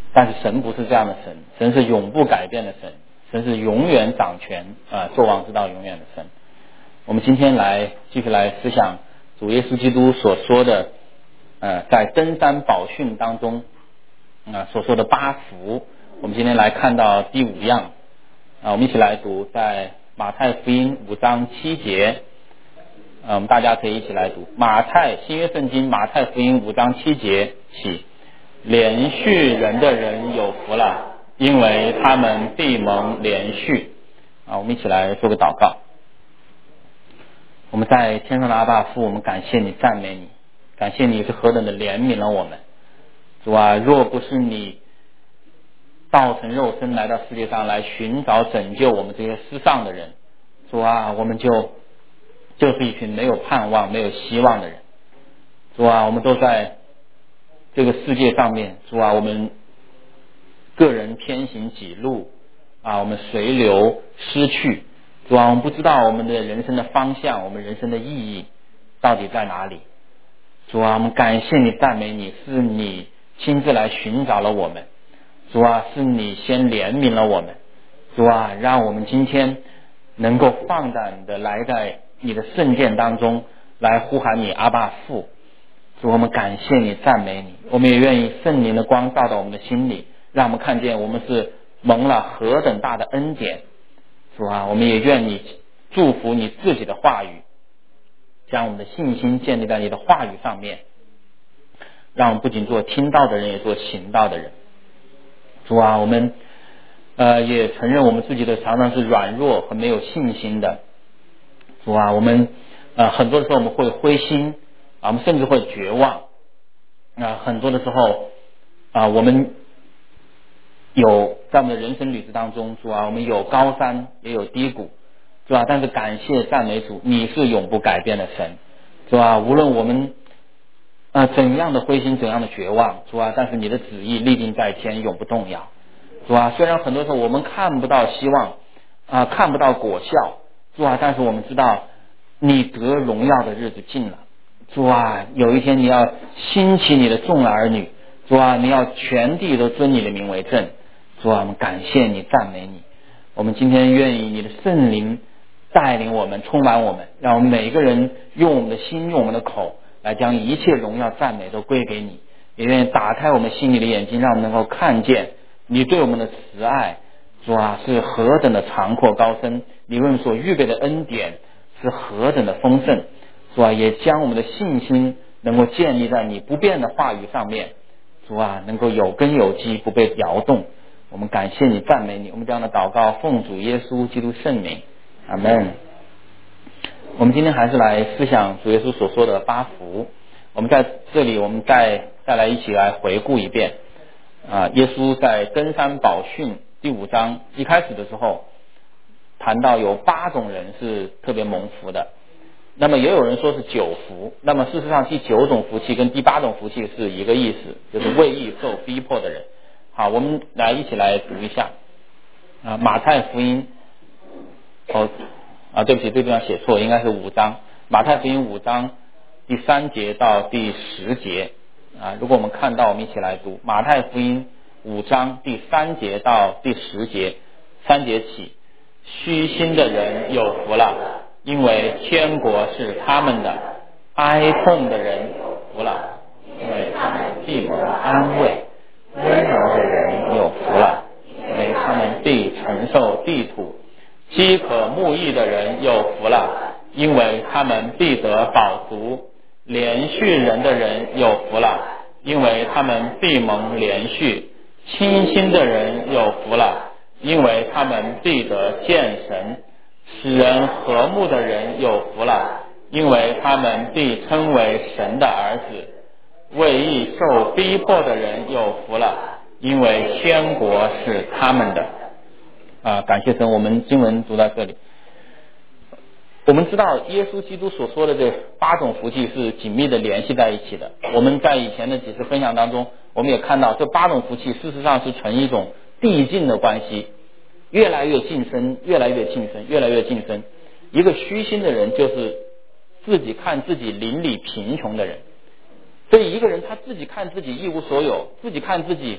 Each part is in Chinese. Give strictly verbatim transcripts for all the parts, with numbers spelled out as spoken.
但是神不是这样的神，神是永不改变的神，神是永远掌权啊，作王之道永远的神。我们今天来继续来思想主耶稣基督所说的呃，在登山宝训当中啊所说的八福。我们今天来看到第五样啊，我们一起来读在马太福音五章七节。呃，我们大家可以一起来读马太新约圣经马太福音五章七节起，连续人的人有福了，因为他们必蒙连续。啊，我们一起来做个祷告。我们在天上的阿爸父，我们感谢你，赞美你，感谢你是何等的怜悯了我们。主啊，若不是你道成肉身来到世界上来寻找拯救我们这些失丧的人，主啊，我们就就是一群没有盼望没有希望的人。主啊，我们都在这个世界上面，主啊，我们个人偏行己路啊，我们随流失去。主啊，我们不知道我们的人生的方向，我们人生的意义到底在哪里。主啊，我们感谢你，赞美你，是你亲自来寻找了我们。主啊，是你先怜悯了我们。主啊，让我们今天能够放胆的来在你的圣殿当中来呼喊你阿爸父。主，我们感谢你，赞美你，我们也愿意圣灵的光照到我们的心里，让我们看见我们是蒙了何等大的恩典。主啊，我们也愿你祝福你自己的话语，将我们的信心建立在你的话语上面，让我们不仅做听到的人，也做行道的人。主啊，我们呃也承认我们自己的常常是软弱和没有信心的。主啊，我们呃很多的时候我们会灰心啊，我们甚至会绝望啊、呃，很多的时候啊、呃，我们有在我们的人生旅途当中，主啊，我们有高山也有低谷，主啊，但是感谢赞美主，你是永不改变的神。主啊，无论我们呃怎样的灰心，怎样的绝望，主啊，但是你的旨意立定在天，永不动摇。主啊，虽然很多时候我们看不到希望啊、呃，看不到果效，主啊，但是我们知道你得荣耀的日子近了。主啊，有一天你要兴起你的众儿女，主啊，你要全地都尊你的名为正。主啊，我们感谢你，赞美你。我们今天愿意你的圣灵带领我们，充满我们，让我们每一个人用我们的心，用我们的口来将一切荣耀赞美都归给你。也愿意打开我们心里的眼睛，让我们能够看见你对我们的慈爱。主啊，是何等的长阔高深，你为我们所预备的恩典是何等的丰盛。主啊，也将我们的信心能够建立在你不变的话语上面。主啊，能够有根有基，不被摇动。我们感谢你，赞美你。我们这样的祷告奉主耶稣基督圣名，阿们。我们今天还是来思想主耶稣所说的八福。我们在这里我们再再来一起来回顾一遍啊，耶稣在登山宝训第五章一开始的时候谈到有八种人是特别蒙福的，那么也有人说是九福。那么事实上第九种福气跟第八种福气是一个意思，就是为义受逼迫的人。好，我们来一起来读一下啊，马太福音哦啊，对不起，这地方写错，应该是五章，马太福音五章第三节到第十节啊。如果我们看到，我们一起来读马太福音五章第三节到第十节。三节起，虚心的人有福了，因为天国是他们的；哀痛的人有福了，因为他们必蒙安慰；温柔的人有福了，因为他们必承受地土；饥渴慕义的人有福了，因为他们必得饱足；连续人的人有福了，因为他们必蒙连续；清心的人有福了，因为他们必得见神；使人和睦的人有福了，因为他们必称为神的儿子；为义受逼迫的人有福了，因为天国是他们的。啊，感谢神，我们经文读到这里。我们知道耶稣基督所说的这八种福气是紧密的联系在一起的。我们在以前的几次分享当中，我们也看到这八种福气事实上是成一种递进的关系，越来越晋升，越来越晋升，越来越晋升。一个虚心的人就是自己看自己邻里贫穷的人，所以一个人他自己看自己一无所有，自己看自己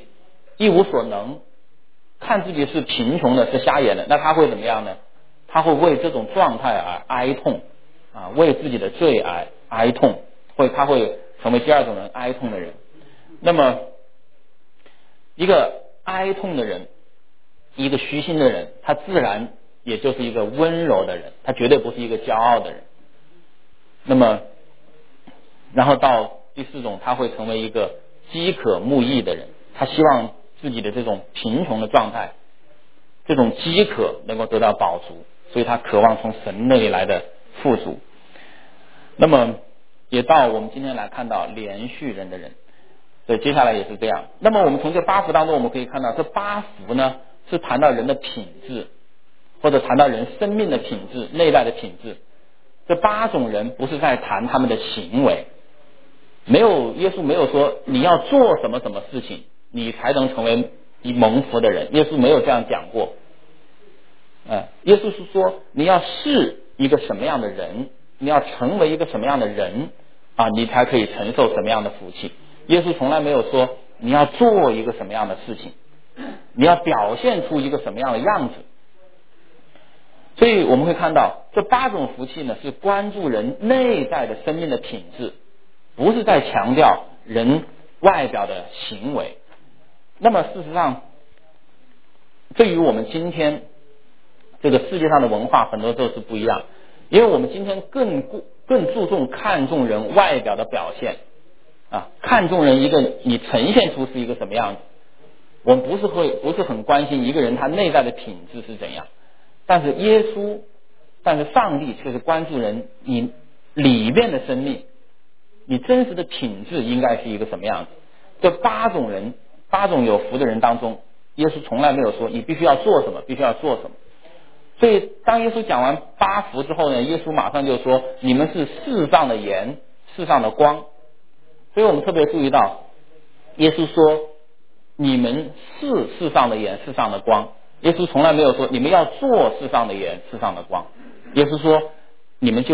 一无所能，看自己是贫穷的，是瞎眼的，那他会怎么样呢？他会为这种状态而哀痛啊，为自己的罪而哀痛，会他会成为第二种人，哀痛的人。那么一个哀痛的人，一个虚心的人，他自然也就是一个温柔的人，他绝对不是一个骄傲的人。那么然后到第四种，他会成为一个饥渴慕义的人，他希望自己的这种贫穷的状态，这种饥渴能够得到饱足，所以他渴望从神那里来的富足。那么也到我们今天来看到连续人的人，所以接下来也是这样。那么我们从这八福当中，我们可以看到这八福呢是谈到人的品质，或者谈到人生命的品质，内在的品质。这八种人不是在谈他们的行为，没有，耶稣没有说你要做什么什么事情你才能成为一蒙福的人，耶稣没有这样讲过。呃，耶稣是说你要是一个什么样的人，你要成为一个什么样的人啊，你才可以承受什么样的福气。耶稣从来没有说你要做一个什么样的事情，你要表现出一个什么样的样子。所以我们会看到这八种福气呢，是关注人内在的生命的品质，不是在强调人外表的行为。那么事实上，对于我们今天这个世界上的文化，很多时候是不一样，因为我们今天更更注重看重人外表的表现啊，看重人一个你呈现出是一个什么样子，我们不是会不是很关心一个人他内在的品质是怎样。但是耶稣，但是上帝却是关注人你里面的生命，你真实的品质应该是一个什么样子。这八种人，八种有福的人当中，耶稣从来没有说你必须要做什么，必须要做什么。所以当耶稣讲完八福之后呢，耶稣马上就说你们是世上的盐，世上的光。所以我们特别注意到耶稣说你们是世上的盐，世上的光。耶稣从来没有说你们要做世上的盐，世上的光。耶稣说你们就是。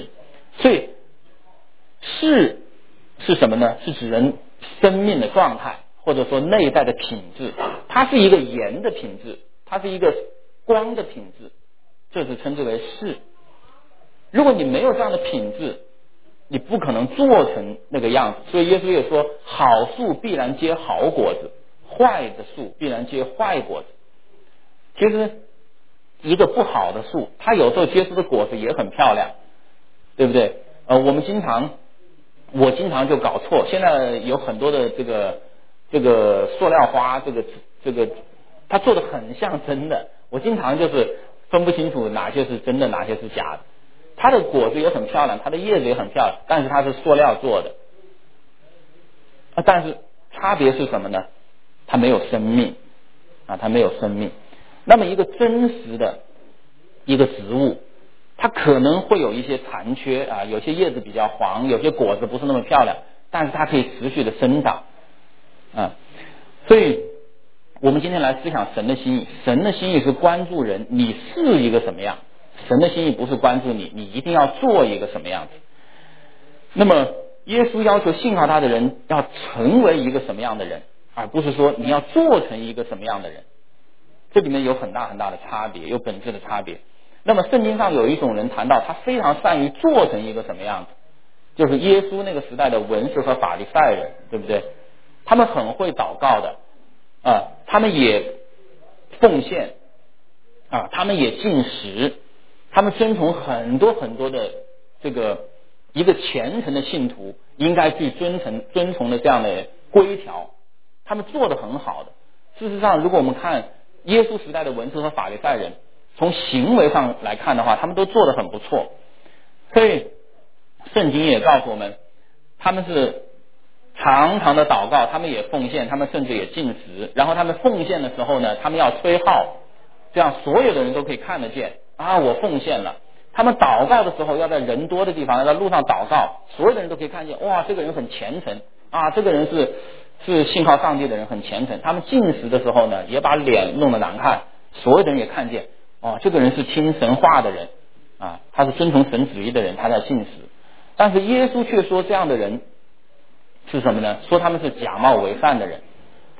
所以是是什么呢？是指人生命的状态，或者说内在的品质。它是一个盐的品质，它是一个光的品质，这是称之为是。如果你没有这样的品质，你不可能做成那个样子。所以耶稣也说好树必然结好果子，坏的树必然结坏果子。其实一个不好的树，它有时候结出的果子也很漂亮，对不对？呃，我们经常我经常就搞错，现在有很多的这个这个塑料花，这个这个它做的很像真的，我经常就是分不清楚哪些是真的，哪些是假的。它的果子也很漂亮，它的叶子也很漂亮，但是它是塑料做的。啊，但是差别是什么呢？它没有生命啊，它没有生命。那么一个真实的一个植物，它可能会有一些残缺啊，有些叶子比较黄，有些果子不是那么漂亮，但是它可以持续的生长啊。所以我们今天来思想神的心意，神的心意是关注人你是一个什么样，神的心意不是关注你你一定要做一个什么样子。那么耶稣要求信靠他的人要成为一个什么样的人，而不是说你要做成一个什么样的人。这里面有很大很大的差别，有本质的差别。那么圣经上有一种人谈到他非常善于做成一个什么样子，就是耶稣那个时代的文士和法利赛人，对不对？他们很会祷告的啊，他们也奉献啊，他们也禁食，他们遵从很多很多的这个一个虔诚的信徒应该去遵从遵从的这样的规条，他们做得很好的。事实上，如果我们看耶稣时代的文士和法利赛人，从行为上来看的话，他们都做得很不错。所以圣经也告诉我们，他们是常常的祷告，他们也奉献，他们甚至也禁食。然后他们奉献的时候呢，他们要吹号，这样所有的人都可以看得见啊，我奉献了。他们祷告的时候要在人多的地方，要在路上祷告，所有的人都可以看见，哇，这个人很虔诚啊，这个人是是信靠上帝的人，很虔诚。他们禁食的时候呢，也把脸弄得难看，所有的人也看见，哦，这个人是听神话的人啊，他是遵从神旨意的人，他在禁食。但是耶稣却说这样的人是什么呢？说他们是假冒为善的人。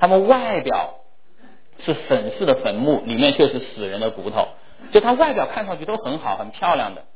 他们外表是审视的坟墓，里面却是死人的骨头。就他外表看上去都很好很漂亮的，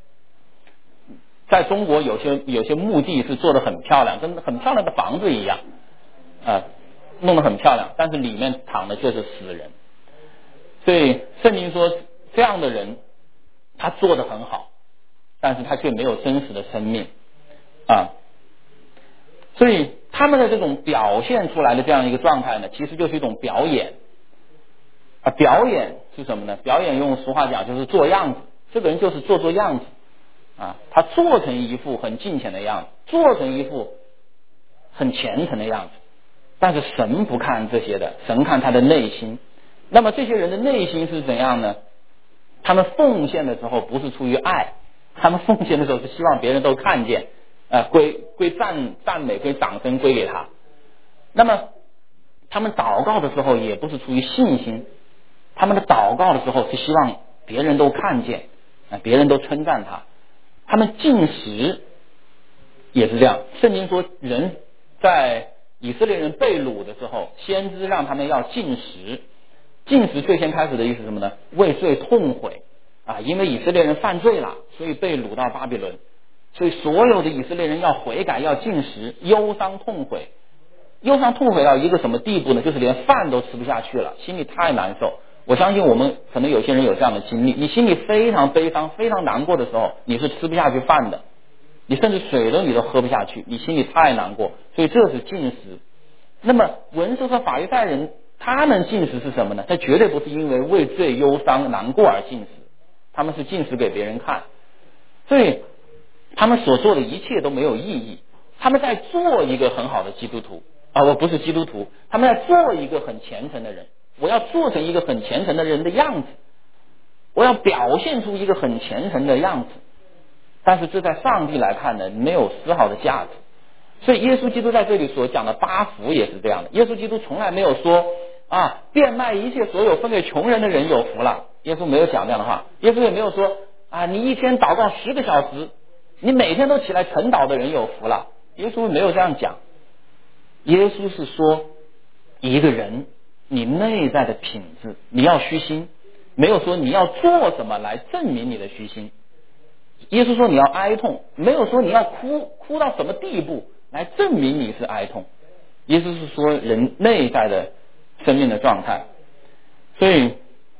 在中国有些有些墓地是做的很漂亮，跟很漂亮的房子一样啊，弄得很漂亮，但是里面躺的却是死人。所以圣经说这样的人他做得很好，但是他却没有真实的生命啊。所以他们的这种表现出来的这样一个状态呢，其实就是一种表演啊。表演是什么呢？表演用俗话讲就是做样子，这个人就是做做样子啊，他做成一副很敬虔的样子，做成一副很虔诚的样子，但是神不看这些的，神看他的内心。那么这些人的内心是怎样呢？他们奉献的时候不是出于爱，他们奉献的时候是希望别人都看见，呃，归归赞赞美归掌声归给他。那么他们祷告的时候也不是出于信心，他们的祷告的时候是希望别人都看见，呃、别人都称赞他。他们进食也是这样，圣经说人在以色列人被掳的时候，先知让他们要进食。进食最先开始的意思是什么呢？为罪痛悔啊，因为以色列人犯罪了，所以被掳到巴比伦，所以所有的以色列人要悔改，要进食，忧伤痛悔。忧伤痛悔到一个什么地步呢？就是连饭都吃不下去了，心里太难受。我相信我们可能有些人有这样的经历，你心里非常悲伤非常难过的时候，你是吃不下去饭的，你甚至水都你都喝不下去，你心里太难过，所以这是进食。那么文士和法利赛人他们进食是什么呢？他绝对不是因为为罪忧伤难过而进食，他们是进食给别人看，所以他们所做的一切都没有意义。他们在做一个很好的基督徒啊，我不是基督徒，他们在做一个很虔诚的人，我要做成一个很虔诚的人的样子，我要表现出一个很虔诚的样子，但是这在上帝来看呢，没有丝毫的价值。所以耶稣基督在这里所讲的八福也是这样的，耶稣基督从来没有说啊，变卖一切所有分给穷人的人有福了，耶稣没有讲这样的话。耶稣也没有说啊，你一天祷告十个小时，你每天都起来晨祷的人有福了，耶稣没有这样讲。耶稣是说一个人你内在的品质你要虚心，没有说你要做什么来证明你的虚心。耶稣说你要哀痛，没有说你要哭哭到什么地步来证明你是哀痛。耶稣是说人内在的生命的状态。所以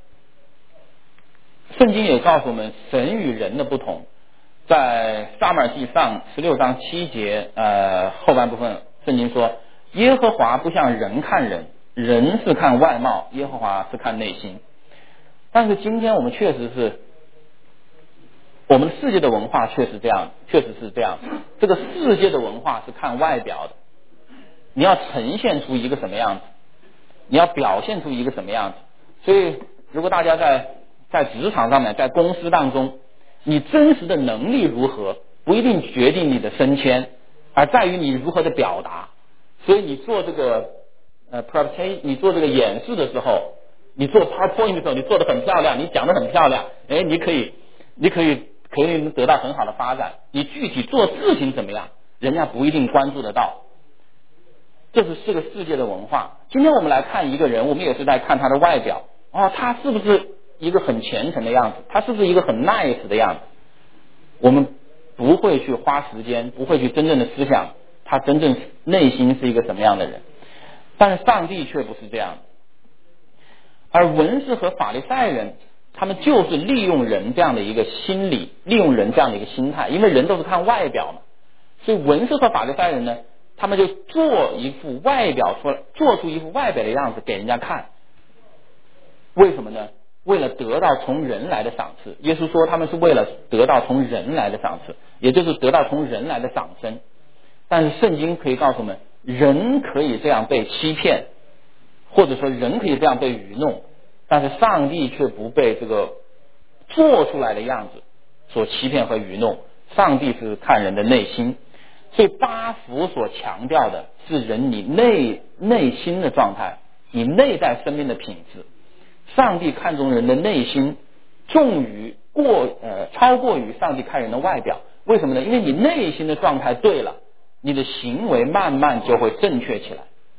圣经也告诉我们神与人的不同，在撒母耳记上十六章七节呃后半部分圣经说，耶和华不像人看人，人是看外貌，耶和华是看内心。但是今天我们确实是我们世界的文化确实这样，确实是这样。这个世界的文化是看外表的，你要呈现出一个什么样子，你要表现出一个什么样子。所以如果大家在在职场上面，在公司当中，你真实的能力如何，不一定决定你的升迁，而在于你如何的表达。所以你做这个呃 presentation， 你做这个演示的时候，你做 PowerPoint 的时候，你做得很漂亮，你讲得很漂亮，哎，你可以你可以可以得到很好的发展。你具体做事情怎么样，人家不一定关注得到。这是这个世界的文化。今天我们来看一个人，我们也是在看他的外表，哦，他是不是一个很虔诚的样子，他是不是一个很 nice 的样子，我们不会去花时间，不会去真正的思想他真正内心是一个什么样的人。但是上帝却不是这样。而文士和法利赛人，他们就是利用人这样的一个心理，利用人这样的一个心态，因为人都是看外表嘛，所以文士和法利赛人呢，他们就做一副外表出来，做出一副外表的样子给人家看。为什么呢？为了得到从人来的赏赐。耶稣说他们是为了得到从人来的赏赐，也就是得到从人来的掌声。但是圣经可以告诉我们，人可以这样被欺骗，或者说人可以这样被愚弄，但是上帝却不被这个做出来的样子所欺骗和愚弄。上帝是看人的内心。所以八福所强调的是人你内内心的状态，你内在生命的品质。上帝看重人的内心，重于过呃超过于上帝看人的外表。为什么呢？因为你内心的状态对了，你的行为慢慢就会正确起来。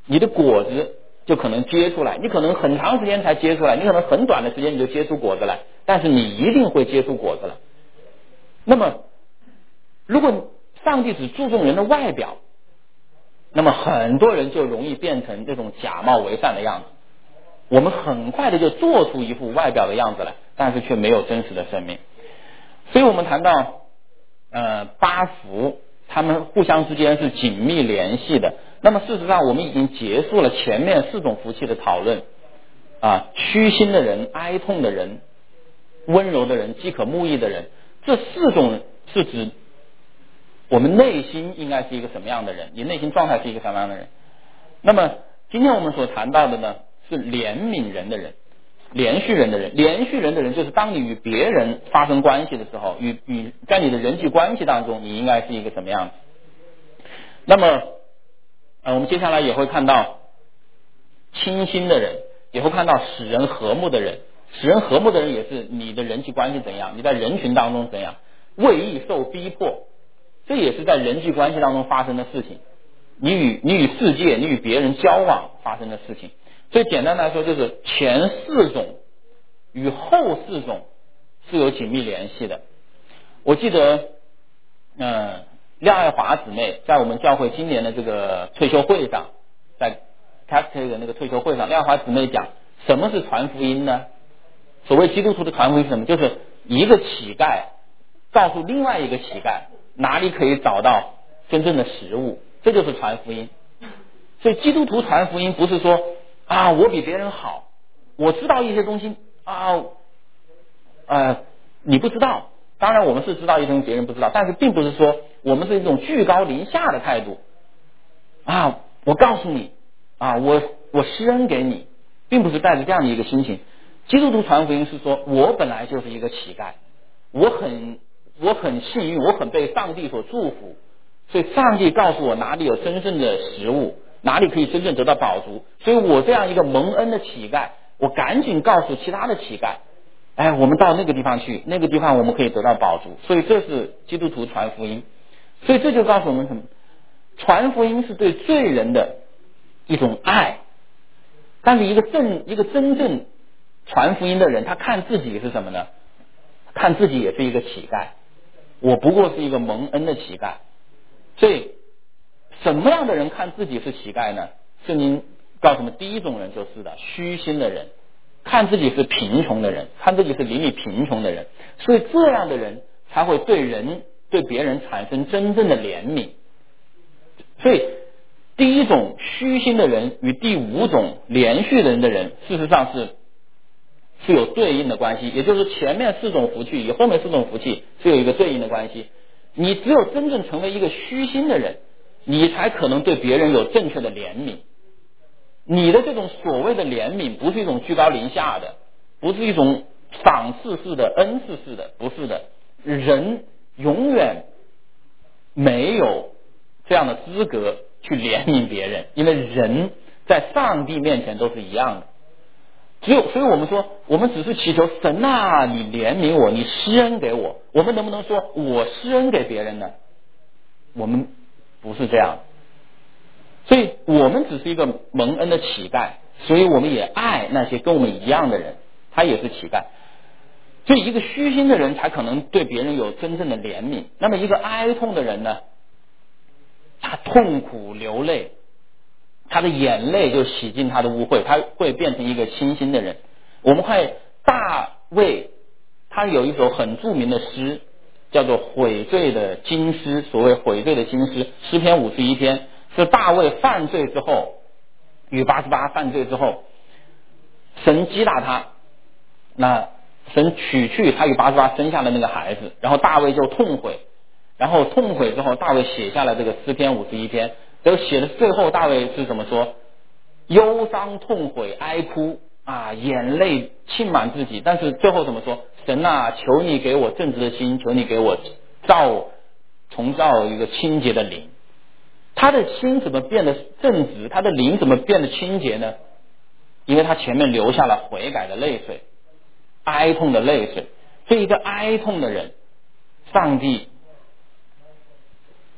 你的果子就可能结出来，你可能很长时间才结出来，你可能很短的时间你就结出果子来，但是你一定会结出果子来。那么如果上帝只注重人的外表，那么很多人就容易变成这种假冒为善的样子，我们很快的就做出一副外表的样子来，但是却没有真实的生命。所以我们谈到呃八福，他们互相之间是紧密联系的。那么事实上我们已经结束了前面四种福气的讨论啊，虚心的人、哀痛的人、温柔的人、饥渴慕义的人，这四种是指我们内心应该是一个什么样的人，你内心状态是一个什么样的人。那么今天我们所谈到的呢，是怜悯人的人，连续人的人。连续人的人就是当你与别人发生关系的时候，与与在你的人际关系当中，你应该是一个什么样子。那么呃，我们接下来也会看到清心的人，也会看到使人和睦的人。使人和睦的人也是你的人际关系怎样，你在人群当中怎样，为义受逼迫，这也是在人际关系当中发生的事情，你与你与世界你与别人交往发生的事情。所以简单来说，就是前四种与后四种是有紧密联系的。我记得嗯，廖爱华姊妹在我们教会今年的这个退休会上，在 Cascade 的那个退休会上，廖爱华姊妹讲什么是传福音呢？所谓基督徒的传福音是什么？就是一个乞丐告诉另外一个乞丐哪里可以找到真正的食物，这就是传福音。所以基督徒传福音不是说啊我比别人好，我知道一些东西啊呃你不知道，当然我们是知道一些东西别人不知道，但是并不是说我们是一种居高临下的态度啊，我告诉你啊我我施恩给你，并不是带着这样的一个心情。基督徒传福音是说我本来就是一个乞丐，我很我很幸运，我很被上帝所祝福，所以上帝告诉我哪里有真正的食物，哪里可以真正得到饱足，所以我这样一个蒙恩的乞丐，我赶紧告诉其他的乞丐，哎，我们到那个地方去，那个地方我们可以得到饱足。所以这是基督徒传福音。所以这就告诉我们什么？传福音是对罪人的一种爱，但是一个正一个真正传福音的人，他看自己是什么呢？看自己也是一个乞丐，我不过是一个蒙恩的乞丐。所以什么样的人看自己是乞丐呢？圣经告诉我们，第一种人就是的虚心的人，看自己是贫穷的人，看自己是邻里贫穷的人，所以这样的人才会对人对别人产生真正的怜悯。所以第一种虚心的人与第五种连续人的人，事实上是是有对应的关系，也就是前面四种福气与后面四种福气是有一个对应的关系。你只有真正成为一个虚心的人，你才可能对别人有正确的怜悯。你的这种所谓的怜悯不是一种居高临下的，不是一种赏赐式的恩赐式的，不是的。人永远没有这样的资格去怜悯别人，因为人在上帝面前都是一样的。只有，所以我们说，我们只是祈求神啊，你怜悯我，你施恩给我。我们能不能说我施恩给别人呢？我们不是这样。所以我们只是一个蒙恩的乞丐，所以我们也爱那些跟我们一样的人，他也是乞丐。所以一个虚心的人才可能对别人有真正的怜悯。那么一个哀痛的人呢，他痛苦流泪，他的眼泪就洗净他的污秽，他会变成一个清心的人。我们看大卫，他有一首很著名的诗，叫做悔罪的金诗。所谓悔罪的金诗，诗篇五十一篇，是大卫犯罪之后，与八十八犯罪之后，神击打他，那神取去他与八十八生下的那个孩子，然后大卫就痛悔，然后痛悔之后，大卫写下了这个诗篇五十一篇。这个写的最后，大卫是怎么说？忧伤痛悔哀哭啊，眼泪浸满自己，但是最后怎么说？神啊，求你给我正直的心，求你给我造重造一个清洁的灵。他的心怎么变得正直？他的灵怎么变得清洁呢？因为他前面流下了悔改的泪水，哀痛的泪水。这一个哀痛的人，上帝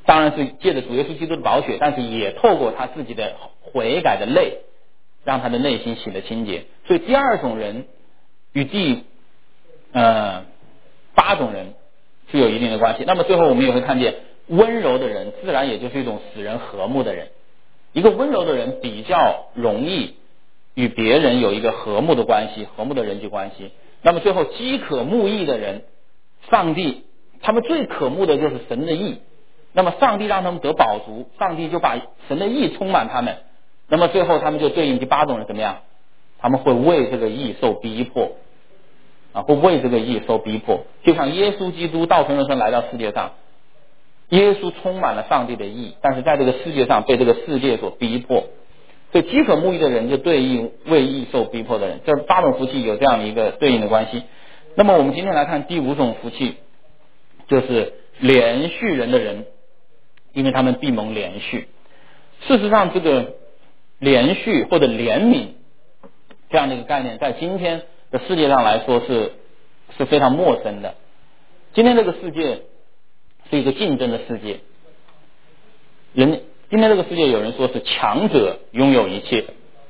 当然是借着主耶稣基督的宝血，但是也透过他自己的悔改的泪，让他的内心洗得清洁。所以第二种人与第呃八种人是有一定的关系。那么最后我们也会看见，温柔的人自然也就是一种使人和睦的人。一个温柔的人比较容易与别人有一个和睦的关系，和睦的人际关系。那么最后饥渴慕义的人，上帝他们最渴慕的就是神的义，那么上帝让他们得饱足，上帝就把神的义充满他们，那么最后他们就对应第八种人怎么样？他们会为这个义受逼迫啊，会为这个义受逼迫。就像耶稣基督道成肉身来到世界上，耶稣充满了上帝的义，但是在这个世界上被这个世界所逼迫，所以饥渴慕义的人就对应为义受逼迫的人，这八种福气有这样的一个对应的关系。那么我们今天来看第五种福气，就是连续人的人，因为他们必蒙连续。事实上这个连续或者怜悯这样的一个概念，在今天的世界上来说是是非常陌生的。今天这个世界是一个竞争的世界，人今天这个世界有人说是强者拥有一切，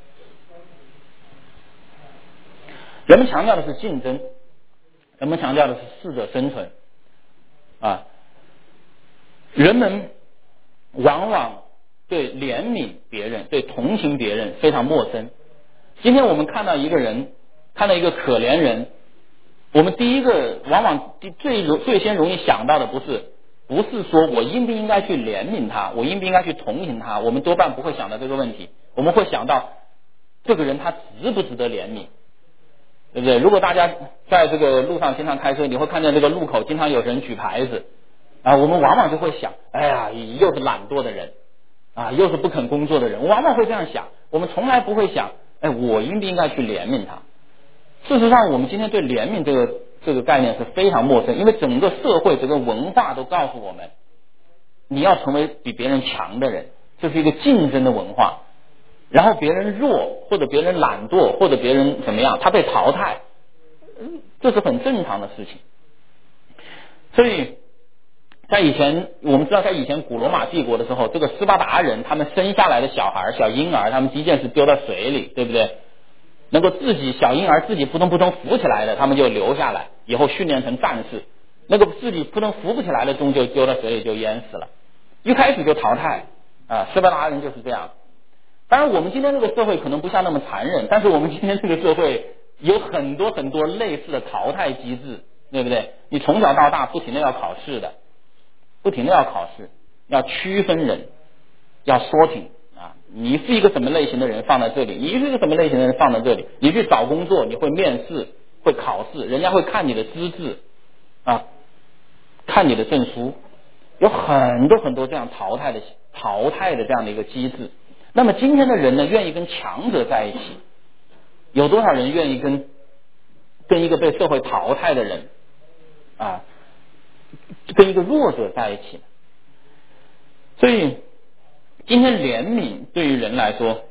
人们强调的是竞争，人们强调的是适者生存啊，人们往往对怜悯别人，对同情别人非常陌生。今天我们看到一个人，看到一个可怜人，我们第一个往往最最先容易想到的不是不是说我应不应该去怜悯他，我应不应该去同情他，我们多半不会想到这个问题，我们会想到这个人他值不值得怜悯，对不对？如果大家在这个路上经常开车，你会看见这个路口经常有人举牌子啊，我们往往就会想，哎呀，又是懒惰的人啊，又是不肯工作的人，我往往会这样想，我们从来不会想，哎，我应不应该去怜悯他。事实上我们今天对怜悯这个这个概念是非常陌生，因为整个社会整个文化都告诉我们，你要成为比别人强的人，这是一个竞争的文化，然后别人弱或者别人懒惰或者别人怎么样，他被淘汰，这是很正常的事情。所以在以前我们知道，在以前古罗马帝国的时候，这个斯巴达人他们生下来的小孩小婴儿，他们第一件事丢到水里，对不对？能够自己小婴儿自己扑通扑通浮起来的，他们就留下来，以后训练成战士。那个自己扑通浮不起来的，终究丢到水里就淹死了，一开始就淘汰啊！斯巴达人就是这样。当然我们今天这个社会可能不像那么残忍，但是我们今天这个社会有很多很多类似的淘汰机制，对不对？你从小到大不停的要考试的，不停的要考试，要区分人，要 sorting啊，你是一个什么类型的人放在这里，你是一个什么类型的人放在这里，你去找工作你会面试会考试，人家会看你的资质啊，看你的证书，有很多很多这样淘汰的淘汰的这样的一个机制。那么今天的人呢，愿意跟强者在一起，有多少人愿意跟跟一个被社会淘汰的人啊，跟一个弱者在一起？所以今天怜悯对于人来说，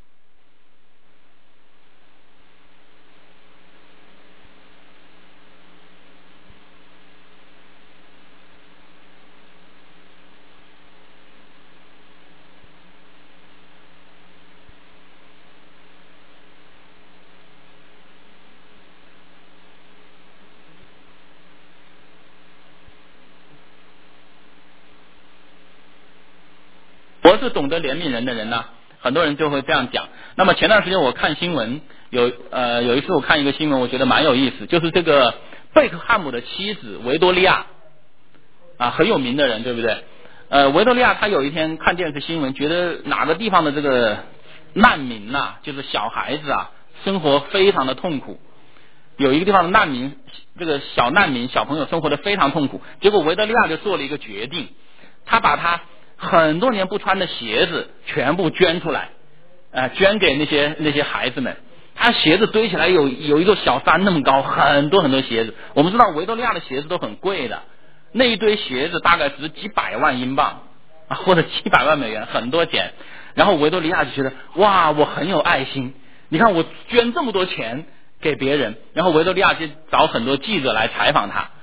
我是懂得怜悯人的人呢，很多人就会这样讲。那么前段时间我看新闻，有呃有一次我看一个新闻，我觉得蛮有意思，就是这个贝克汉姆的妻子维多利亚啊，很有名的人，对不对？呃，维多利亚她有一天看电视新闻，觉得哪个地方的这个难民呐、啊，就是小孩子啊，生活非常的痛苦。有一个地方的难民，这个小难民小朋友生活的非常痛苦。结果维多利亚就做了一个决定，他把他很多年不穿的鞋子全部捐出来，呃，捐给那些那些孩子们。他鞋子堆起来有有一座小山那么高，很多很多鞋子。我们知道维多利亚的鞋子都很贵的，那一堆鞋子大概值几百万英镑啊，或者几百万美元，很多钱。然后维多利亚就觉得哇，我很有爱心，你看我捐这么多钱给别人。然后维多利亚就找很多记者来采访他，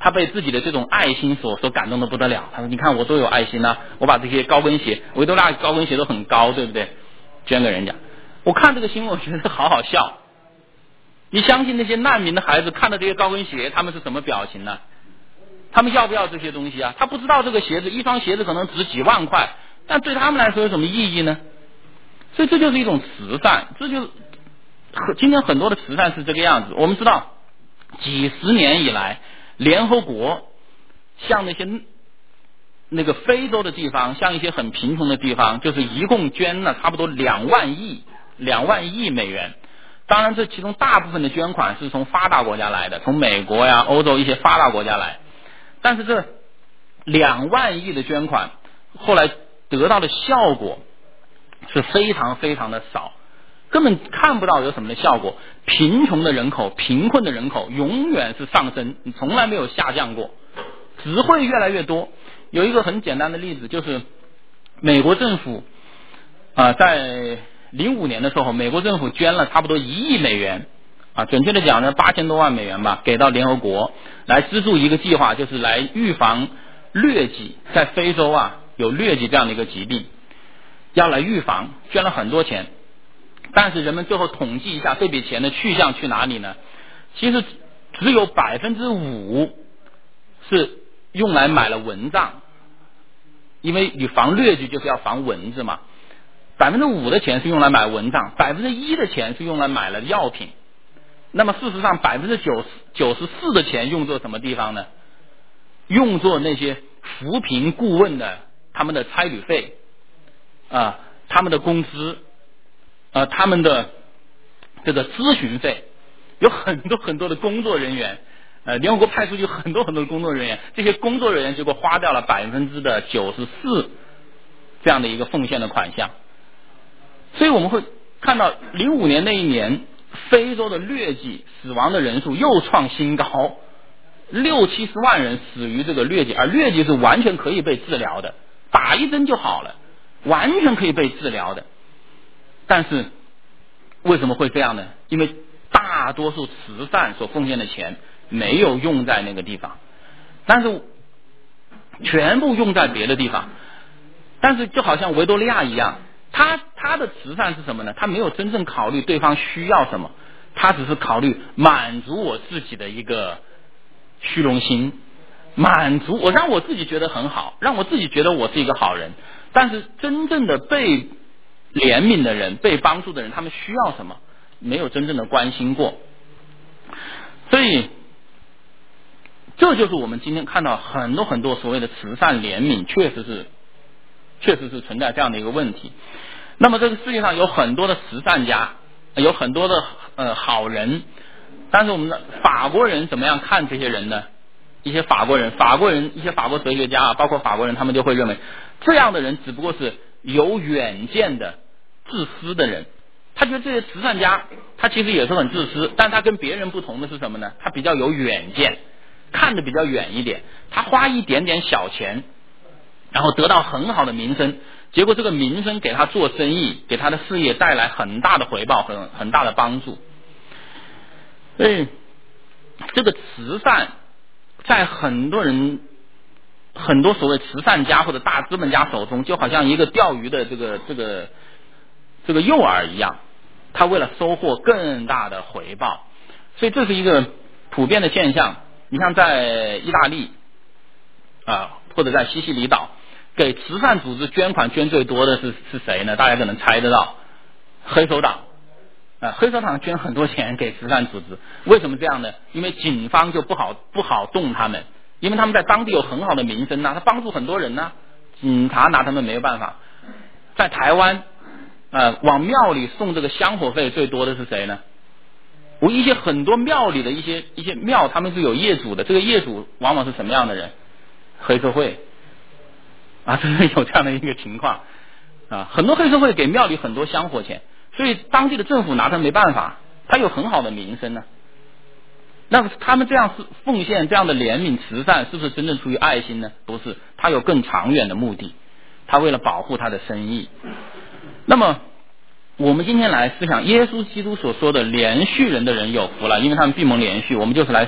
他被自己的这种爱心所所感动的不得了。他说：“你看我多有爱心呐、啊！我把这些高跟鞋，维多利亚高跟鞋都很高，对不对？捐给人家。”我看这个新闻，我觉得好好笑。你相信那些难民的孩子看到这些高跟鞋，他们是什么表情呢？他们要不要这些东西啊？他不知道这个鞋子，一双鞋子可能值几万块，但对他们来说有什么意义呢？所以这就是一种慈善，这就是今天很多的慈善是这个样子。我们知道，几十年以来，联合国向那些那个非洲的地方，像一些很贫穷的地方，就是一共捐了差不多两万亿两万亿美元。当然，这其中大部分的捐款是从发达国家来的，从美国呀、欧洲一些发达国家来。但是这两万亿的捐款，后来得到的效果是非常非常的少，根本看不到有什么的效果。贫穷的人口、贫困的人口永远是上升，从来没有下降过，只会越来越多。有一个很简单的例子，就是美国政府啊、呃，在零五年的时候，美国政府捐了差不多一亿美元啊，准确的讲呢，八千多万美元吧，给到联合国来资助一个计划，就是来预防疟疾，在非洲啊有疟疾这样的一个疾病，要来预防，捐了很多钱。但是人们最后统计一下这笔钱的去向去哪里呢？其实只有百分之五是用来买了蚊帐，因为你防疟疾就是要防蚊子嘛。百分之五的钱是用来买蚊帐，百分之一的钱是用来买了药品。那么事实上，百分之九十九十四的钱用作什么地方呢？用作那些扶贫顾问的他们的差旅费啊、呃，他们的工资，呃，他们的这个咨询费，有很多很多的工作人员，呃，联合国派出去很多很多的工作人员，这些工作人员结果花掉了百分之的九十四这样的一个奉献的款项。所以我们会看到零五年那一年，非洲的疟疾死亡的人数又创新高，六七十万人死于这个疟疾，而疟疾是完全可以被治疗的，打一针就好了，完全可以被治疗的。但是为什么会这样呢？因为大多数慈善所奉献的钱没有用在那个地方，但是全部用在别的地方。但是就好像维多利亚一样，他他的慈善是什么呢？他没有真正考虑对方需要什么，他只是考虑满足我自己的一个虚荣心，满足我，让我自己觉得很好，让我自己觉得我是一个好人。但是真正的被怜悯的人、被帮助的人，他们需要什么，没有真正的关心过。所以这就是我们今天看到很多很多所谓的慈善怜悯，确实是确实是存在这样的一个问题。那么这个世界上有很多的慈善家，有很多的呃好人，但是我们的法国人怎么样看这些人呢？一些法国人法国人一些法国哲学家啊，包括法国人，他们就会认为这样的人只不过是有远见的自私的人。他觉得这些慈善家他其实也是很自私，但他跟别人不同的是什么呢？他比较有远见，看得比较远一点，他花一点点小钱，然后得到很好的名声，结果这个名声给他做生意，给他的事业带来很大的回报，很很大的帮助。所以这个慈善在很多人很多所谓慈善家或者大资本家手中，就好像一个钓鱼的这个这个这个诱饵一样，他为了收获更大的回报。所以这是一个普遍的现象。你像在意大利啊，或者在西西里岛，给慈善组织捐款捐最多的是是谁呢？大家可能猜得到，黑手党啊，黑手党捐很多钱给慈善组织。为什么这样呢？因为警方就不好不好动他们，因为他们在当地有很好的名声呐、啊，他帮助很多人呐、啊，警察拿他们没有办法。在台湾，呃，往庙里送这个香火费最多的是谁呢？我一些很多庙里的一些一些庙，他们是有业主的，这个业主往往是什么样的人？黑社会啊，真的有这样的一个情况啊，很多黑社会给庙里很多香火钱，所以当地的政府拿他没办法，他有很好的名声呢、啊。那么他们这样是奉献这样的怜悯慈善，是不是真正出于爱心呢？不是，他有更长远的目的，他为了保护他的生意。那么我们今天来思想耶稣基督所说的连续人的人有福了，因为他们闭门连续。我们就是来思想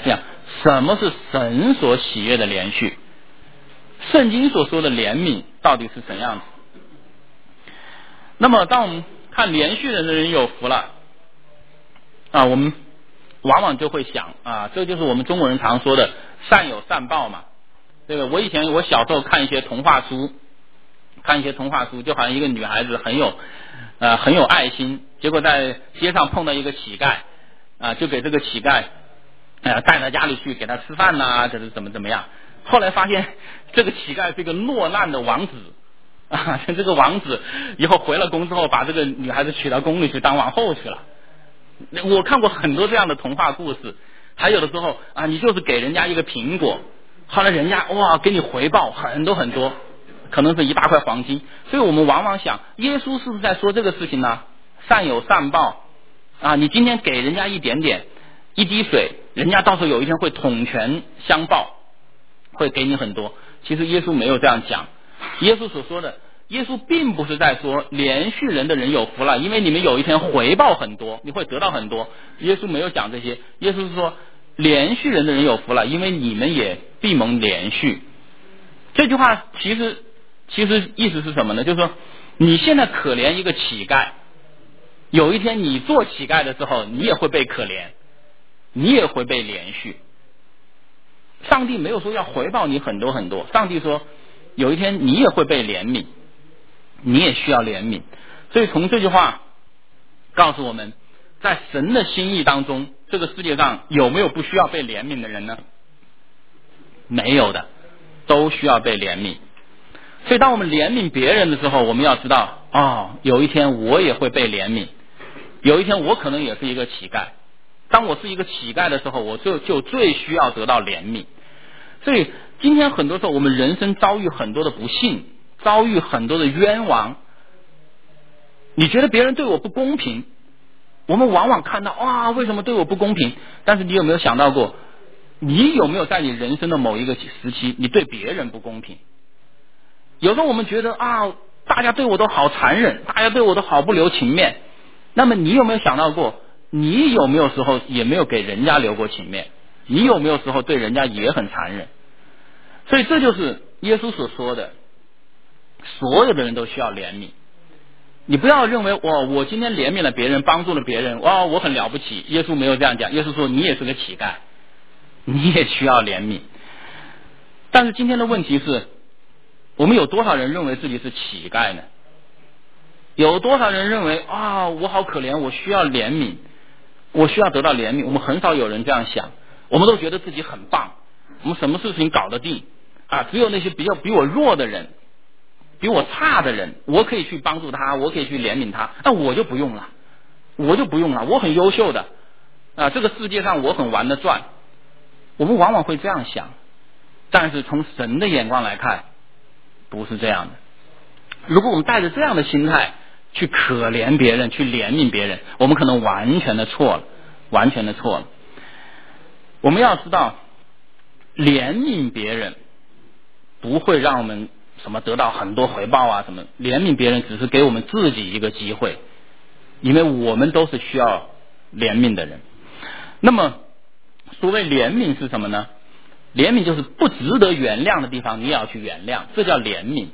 什么是神所喜悦的连续？圣经所说的怜悯到底是怎样子？那么当我们看连续人的人有福了啊，我们往往就会想啊，这就是我们中国人常说的善有善报嘛。这个我以前我小时候看一些童话书，看一些童话书，就好像一个女孩子很有呃很有爱心，结果在街上碰到一个乞丐啊，就给这个乞丐呃带到家里去给他吃饭呐，这是怎么怎么样。后来发现这个乞丐是一个落难的王子啊，这个王子以后回了宫之后，把这个女孩子娶到宫里去当王后去了。我看过很多这样的童话故事，还有的时候啊，你就是给人家一个苹果，后来人家哇给你回报很多很多，可能是一大块黄金。所以我们往往想，耶稣是不是在说这个事情呢？善有善报啊，你今天给人家一点点一滴水，人家到时候有一天会统权相报，会给你很多。其实耶稣没有这样讲，耶稣所说的，耶稣并不是在说连续人的人有福了，因为你们有一天回报很多，你会得到很多。耶稣没有讲这些，耶稣是说连续人的人有福了，因为你们也必蒙连续。这句话其实其实意思是什么呢？就是说你现在可怜一个乞丐，有一天你做乞丐的时候，你也会被可怜，你也会被连续。上帝没有说要回报你很多很多，上帝说有一天你也会被怜悯，你也需要怜悯。所以从这句话告诉我们，在神的心意当中，这个世界上有没有不需要被怜悯的人呢？没有的，都需要被怜悯。所以当我们怜悯别人的时候，我们要知道哦，有一天我也会被怜悯，有一天我可能也是一个乞丐。当我是一个乞丐的时候，我就就最需要得到怜悯。所以今天很多时候我们人生遭遇很多的不幸，遭遇很多的冤枉，你觉得别人对我不公平，我们往往看到哇，为什么对我不公平？但是你有没有想到过，你有没有在你人生的某一个时期，你对别人不公平？有时候我们觉得啊，大家对我都好残忍，大家对我都好不留情面。那么你有没有想到过，你有没有时候也没有给人家留过情面？你有没有时候对人家也很残忍？所以这就是耶稣所说的，所有的人都需要怜悯。你不要认为哇，我今天怜悯了别人，帮助了别人，哇，我很了不起。耶稣没有这样讲，耶稣说你也是个乞丐，你也需要怜悯。但是今天的问题是，我们有多少人认为自己是乞丐呢？有多少人认为啊，我好可怜，我需要怜悯，我需要得到怜悯？我们很少有人这样想，我们都觉得自己很棒，我们什么事情搞得定啊？只有那些比较比我弱的人，比我差的人，我可以去帮助他，我可以去怜悯他，那我就不用了，我就不用了，我很优秀的啊，这个世界上我很玩得转。我们往往会这样想，但是从神的眼光来看，不是这样的。如果我们带着这样的心态去可怜别人，去怜悯别人，我们可能完全的错了，完全的错了。我们要知道，怜悯别人不会让我们什么得到很多回报啊什么，怜悯别人只是给我们自己一个机会，因为我们都是需要怜悯的人。那么所谓怜悯是什么呢？怜悯就是不值得原谅的地方你也要去原谅，这叫怜悯。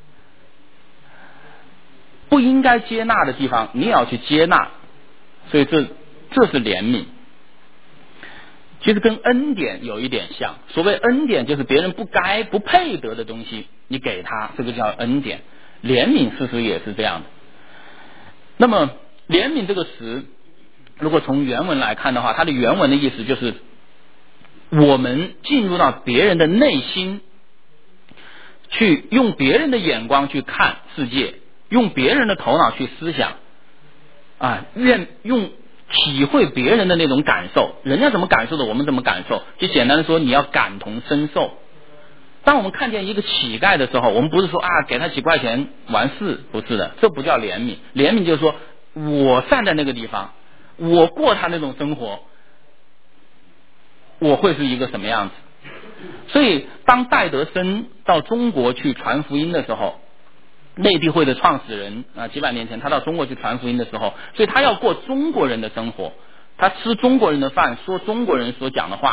不应该接纳的地方你也要去接纳，所以这这是怜悯。其实跟恩典有一点像，所谓恩典就是别人不该不配得的东西你给他，这个叫恩典。怜悯事实也是这样的。那么怜悯这个词如果从原文来看的话，它的原文的意思就是我们进入到别人的内心，去用别人的眼光去看世界，用别人的头脑去思想啊，愿用体会别人的那种感受，人家怎么感受的我们怎么感受，就简单的说你要感同身受。当我们看见一个乞丐的时候，我们不是说啊给他几块钱完事，不是的，这不叫怜悯。怜悯就是说我站在那个地方，我过他那种生活，我会是一个什么样子。所以当戴德生到中国去传福音的时候，内地会的创始人啊，几百年前他到中国去传福音的时候，所以他要过中国人的生活，他吃中国人的饭，说中国人所讲的话，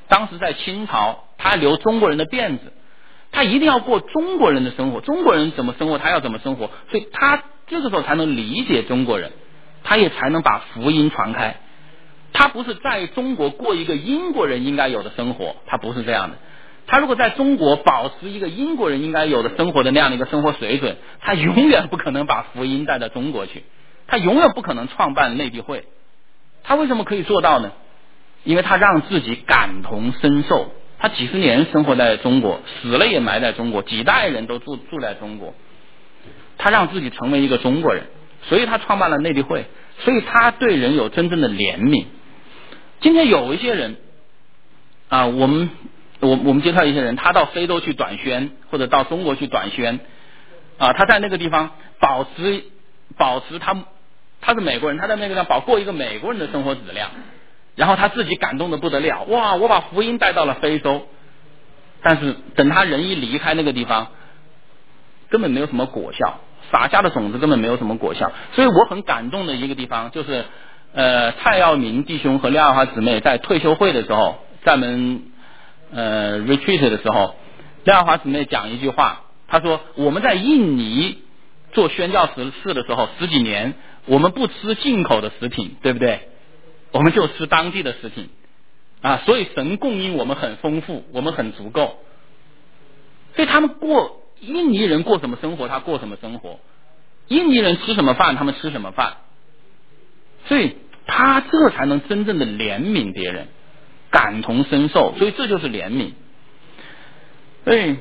当时在清朝，他还留中国人的辫子，他一定要过中国人的生活，中国人怎么生活，他要怎么生活，所以他这个时候才能理解中国人，他也才能把福音传开。他不是在中国过一个英国人应该有的生活，他不是这样的。他如果在中国保持一个英国人应该有的生活的那样的一个生活水准，他永远不可能把福音带到中国去，他永远不可能创办内地会。他为什么可以做到呢？因为他让自己感同身受，他几十年生活在中国，死了也埋在中国，几代人都住住在中国，他让自己成为一个中国人，所以他创办了内地会，所以他对人有真正的怜悯。今天有一些人啊，我们我我们介绍一些人，他到非洲去短宣，或者到中国去短宣啊，他在那个地方保持保持他他是美国人，他在那个地方保过一个美国人的生活质量，然后他自己感动的不得了，哇，我把福音带到了非洲，但是等他人一离开那个地方，根本没有什么果效，撒下的种子根本没有什么果效。所以我很感动的一个地方就是呃，蔡耀明弟兄和廖耀华姊妹在退休会的时候，在我们呃 retreat 的时候，廖耀华姊妹讲一句话，她说我们在印尼做宣教士事的时候十几年，我们不吃进口的食品，对不对？我们就吃当地的食品啊，所以神供应我们很丰富，我们很足够。所以他们过印尼人过什么生活，他过什么生活；印尼人吃什么饭，他们吃什么饭。所以他这才能真正的怜悯别人，感同身受，所以这就是怜悯。所以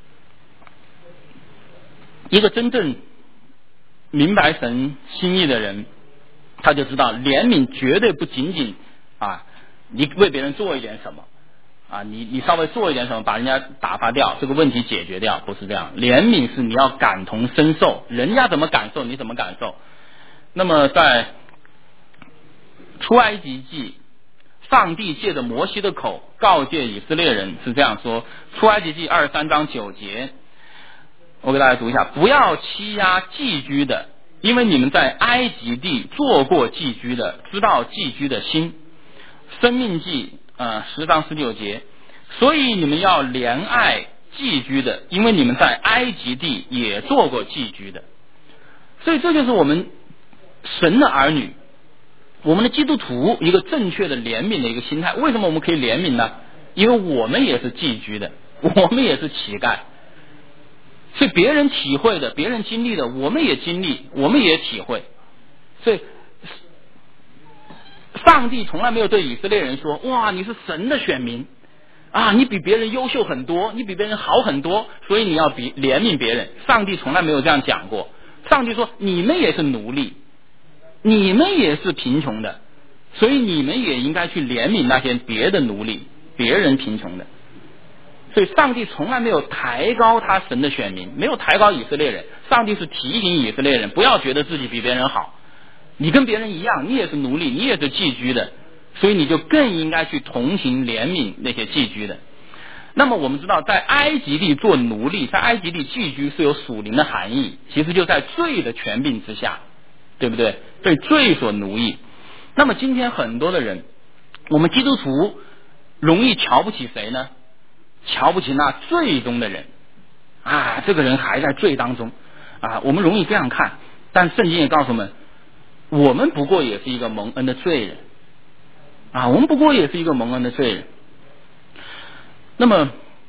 一个真正明白神心意的人，他就知道怜悯绝对不仅仅啊，你为别人做一点什么啊，你你稍微做一点什么，把人家打发掉，这个问题解决掉，不是这样。怜悯是你要感同身受，人家怎么感受，你怎么感受。那么在出埃及记，上帝借着摩西的口告诫以色列人是这样说，出埃及记二十三章九节，我给大家读一下，不要欺压寄居的，因为你们在埃及地做过寄居的，知道寄居的心。生命记呃十章十九节，所以你们要怜爱寄居的，因为你们在埃及地也做过寄居的。所以这就是我们神的儿女，我们的基督徒一个正确的怜悯的一个心态。为什么我们可以怜悯呢？因为我们也是寄居的，我们也是乞丐，所以别人体会的，别人经历的，我们也经历，我们也体会。所以上帝从来没有对以色列人说，哇，你是神的选民啊，你比别人优秀很多，你比别人好很多，所以你要比怜悯别人。上帝从来没有这样讲过。上帝说，你们也是奴隶，你们也是贫穷的，所以你们也应该去怜悯那些别的奴隶，别人贫穷的。所以上帝从来没有抬高他神的选民，没有抬高以色列人。上帝是提醒以色列人不要觉得自己比别人好，你跟别人一样，你也是奴隶，你也是寄居的，所以你就更应该去同情怜悯那些寄居的。那么我们知道，在埃及地做奴隶，在埃及地寄居是有属灵的含义，其实就在罪的权柄之下，对不对？被罪所奴役。那么今天很多的人，我们基督徒容易瞧不起谁呢？瞧不起那罪中的人啊，这个人还在罪当中啊，我们容易这样看。但圣经也告诉我们，我们不过也是一个蒙恩的罪人啊，我们不过也是一个蒙恩的罪人。那么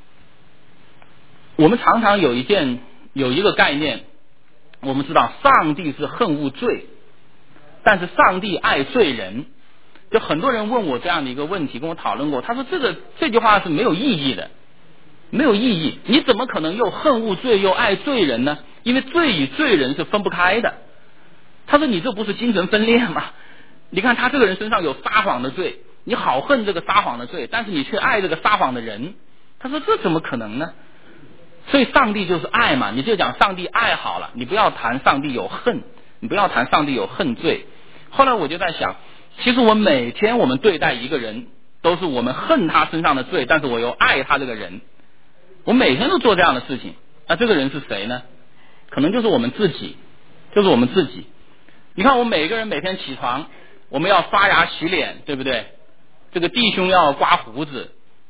我们常常有一件有一个概念，我们知道上帝是恨恶罪，但是上帝爱罪人。就很多人问我这样的一个问题，跟我讨论过，他说这个这句话是没有意义的，没有意义，你怎么可能又恨恶罪又爱罪人呢？因为罪与罪人是分不开的。他说你这不是精神分裂吗？你看他这个人身上有撒谎的罪，你好恨这个撒谎的罪，但是你却爱这个撒谎的人。他说这怎么可能呢？所以上帝就是爱嘛，你就讲上帝爱好了，你不要谈上帝有恨，你不要谈上帝有恨罪。后来我就在想，其实我每天我们对待一个人，都是我们恨他身上的罪，但是我又爱他这个人。我每天都做这样的事情，那这个人是谁呢？可能就是我们自己，就是我们自己。你看我们每个人每天起床，我们要刷牙洗脸，对不对？这个弟兄要刮胡子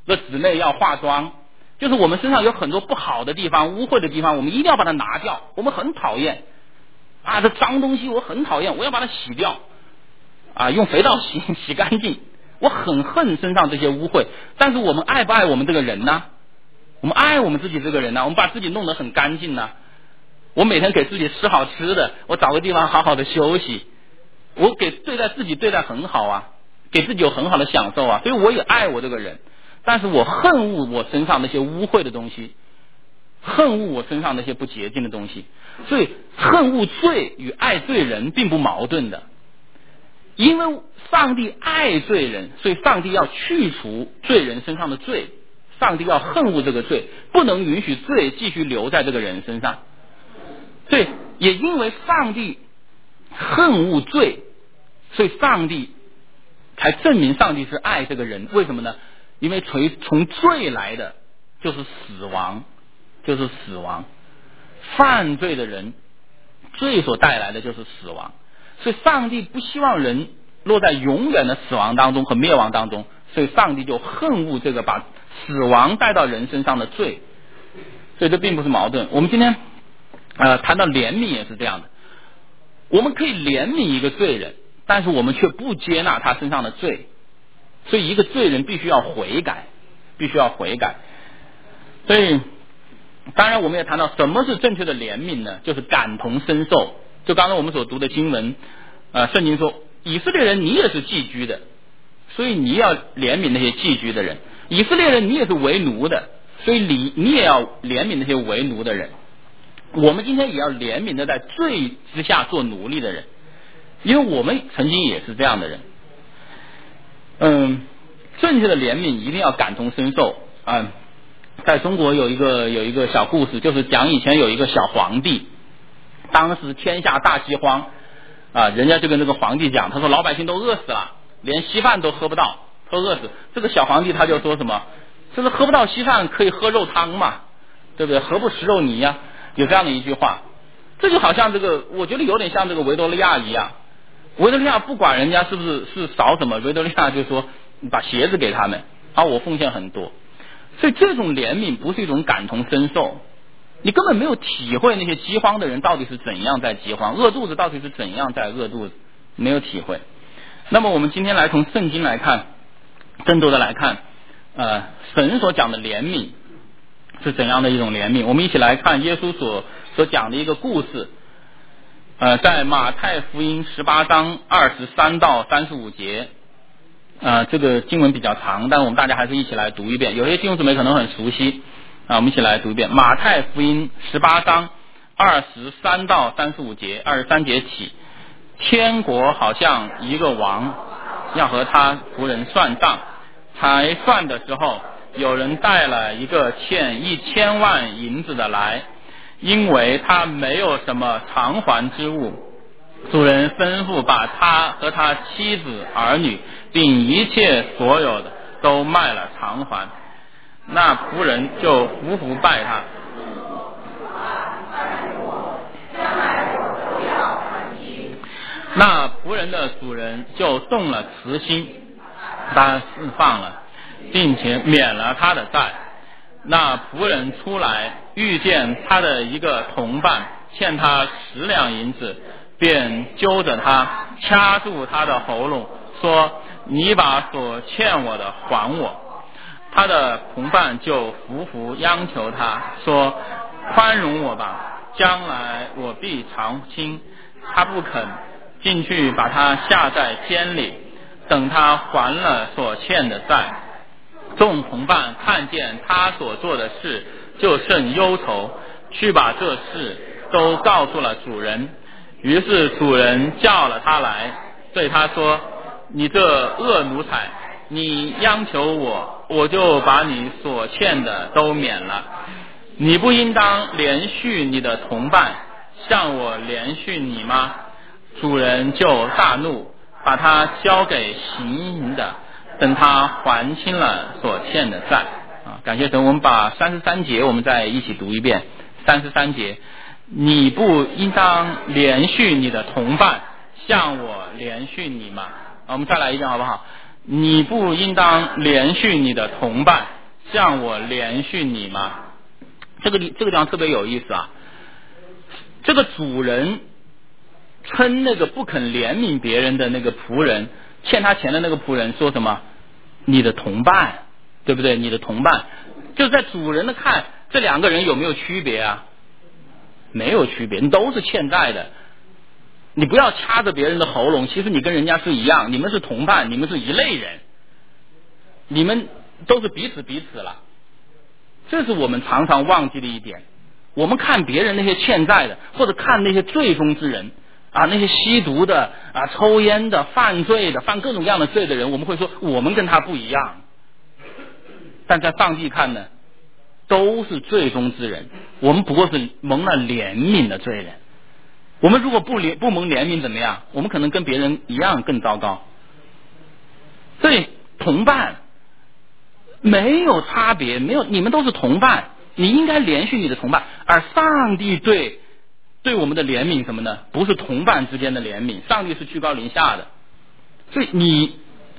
的姊妹要化妆，就是我们身上有很多不好的地方、污秽的地方，我们一定要把它拿掉。我们很讨厌啊，这脏东西我很讨厌，我要把它洗掉啊，用肥皂洗洗干净。我很恨身上这些污秽，但是我们爱不爱我们这个人呢？我们爱我们自己这个人呢？我们把自己弄得很干净呢？我每天给自己吃好吃的，我找个地方好好的休息，我给对待自己对待很好啊，给自己有很好的享受啊，所以我也爱我这个人。但是我恨恶我身上那些污秽的东西，恨恶我身上那些不洁净的东西。所以恨恶罪与爱罪人并不矛盾的，因为上帝爱罪人，所以上帝要去除罪人身上的罪，上帝要恨恶这个罪，不能允许罪继续留在这个人身上。所以也因为上帝恨恶罪，所以上帝才证明上帝是爱这个人。为什么呢？因为从从罪来的就是死亡，就是死亡。犯罪的人，罪所带来的就是死亡。所以上帝不希望人落在永远的死亡当中和灭亡当中，所以上帝就恨恶这个把死亡带到人身上的罪。所以这并不是矛盾。我们今天呃谈到怜悯也是这样的，我们可以怜悯一个罪人，但是我们却不接纳他身上的罪。所以一个罪人必须要悔改，必须要悔改。所以当然我们也谈到什么是正确的怜悯呢？就是感同身受。就刚才我们所读的经文，呃，圣经说以色列人你也是寄居的，所以你要怜悯那些寄居的人。以色列人你也是为奴的，所以你你也要怜悯那些为奴的人。我们今天也要怜悯那在罪之下做奴隶的人，因为我们曾经也是这样的人。嗯，正确的怜悯一定要感同身受啊、嗯。在中国有一个有一个小故事，就是讲以前有一个小皇帝，当时天下大饥荒啊，人家就跟这个皇帝讲，他说老百姓都饿死了，连稀饭都喝不到，都饿死。这个小皇帝他就说什么，就是喝不到稀饭可以喝肉汤嘛，对不对？何不食肉糜呀？有这样的一句话。这就好像这个，我觉得有点像这个维多利亚一样。维多利亚不管人家是不是是少什么，维多利亚就说把鞋子给他们，啊，我奉献很多。所以这种怜悯不是一种感同身受，你根本没有体会那些饥荒的人到底是怎样在饥荒，饿肚子到底是怎样在饿肚子，没有体会。那么我们今天来从圣经来看，更多的来看呃，神所讲的怜悯是怎样的一种怜悯。我们一起来看耶稣所所讲的一个故事，呃，在马太福音十八章二十三到三十五节。呃，这个经文比较长，但我们大家还是一起来读一遍。有些弟兄姊妹可能很熟悉啊，我们一起来读一遍。马太福音十八章二十三到三十五节，二十三节起，天国好像一个王要和他仆人算账，才算的时候，有人带了一个欠一千万银子的来，因为他没有什么偿还之物。主人吩咐把他和他妻子儿女并一切所有的都卖了偿还。那仆人就服服拜他，那仆人的主人就动了慈心，他释放了，并且免了他的债。那仆人出来，遇见他的一个同伴欠他十两银子，便揪着他，掐住他的喉咙，说：你把所欠我的还我。他的同伴就服服央求他说：宽容我吧，将来我必偿清。他不肯，进去把他下在监里，等他还了所欠的债。众同伴看见他所做的事，就甚忧愁，去把这事都告诉了主人。于是主人叫了他来，对他说：你这恶奴才，你央求我，我就把你所欠的都免了。你不应当怜恤你的同伴，像我怜恤你吗？主人就大怒，把他交给行淫的，等他还清了所欠的债。啊，感谢神。我们把三十三节我们再一起读一遍。三十三节，你不应当怜恤你的同伴，像我怜恤你吗？啊，我们再来一遍好不好？ 你不应当连续你的同伴，像我连续你吗？这个这个地方特别有意思啊。这个主人称那个不肯怜悯别人的那个仆人，欠他钱的那个仆人说什么？你的同伴，对不对？你的同伴，就在主人的看，这两个人有没有区别啊？没有区别，你都是欠债的。你不要掐着别人的喉咙，其实你跟人家是一样，你们是同伴，你们是一类人，你们都是彼此彼此了。这是我们常常忘记的一点。我们看别人那些欠债的，或者看那些罪中之人啊，那些吸毒的啊、抽烟的、犯罪的、犯各种各样的罪的人，我们会说我们跟他不一样。但在上帝看呢，都是罪中之人，我们不过是蒙了怜悯的罪人。我们如果不怜不蒙怜悯怎么样？我们可能跟别人一样更糟糕。所以同伴没有差别，没有，你们都是同伴，你应该怜恤你的同伴。而上帝对对我们的怜悯什么呢？不是同伴之间的怜悯，上帝是居高临下的。所以你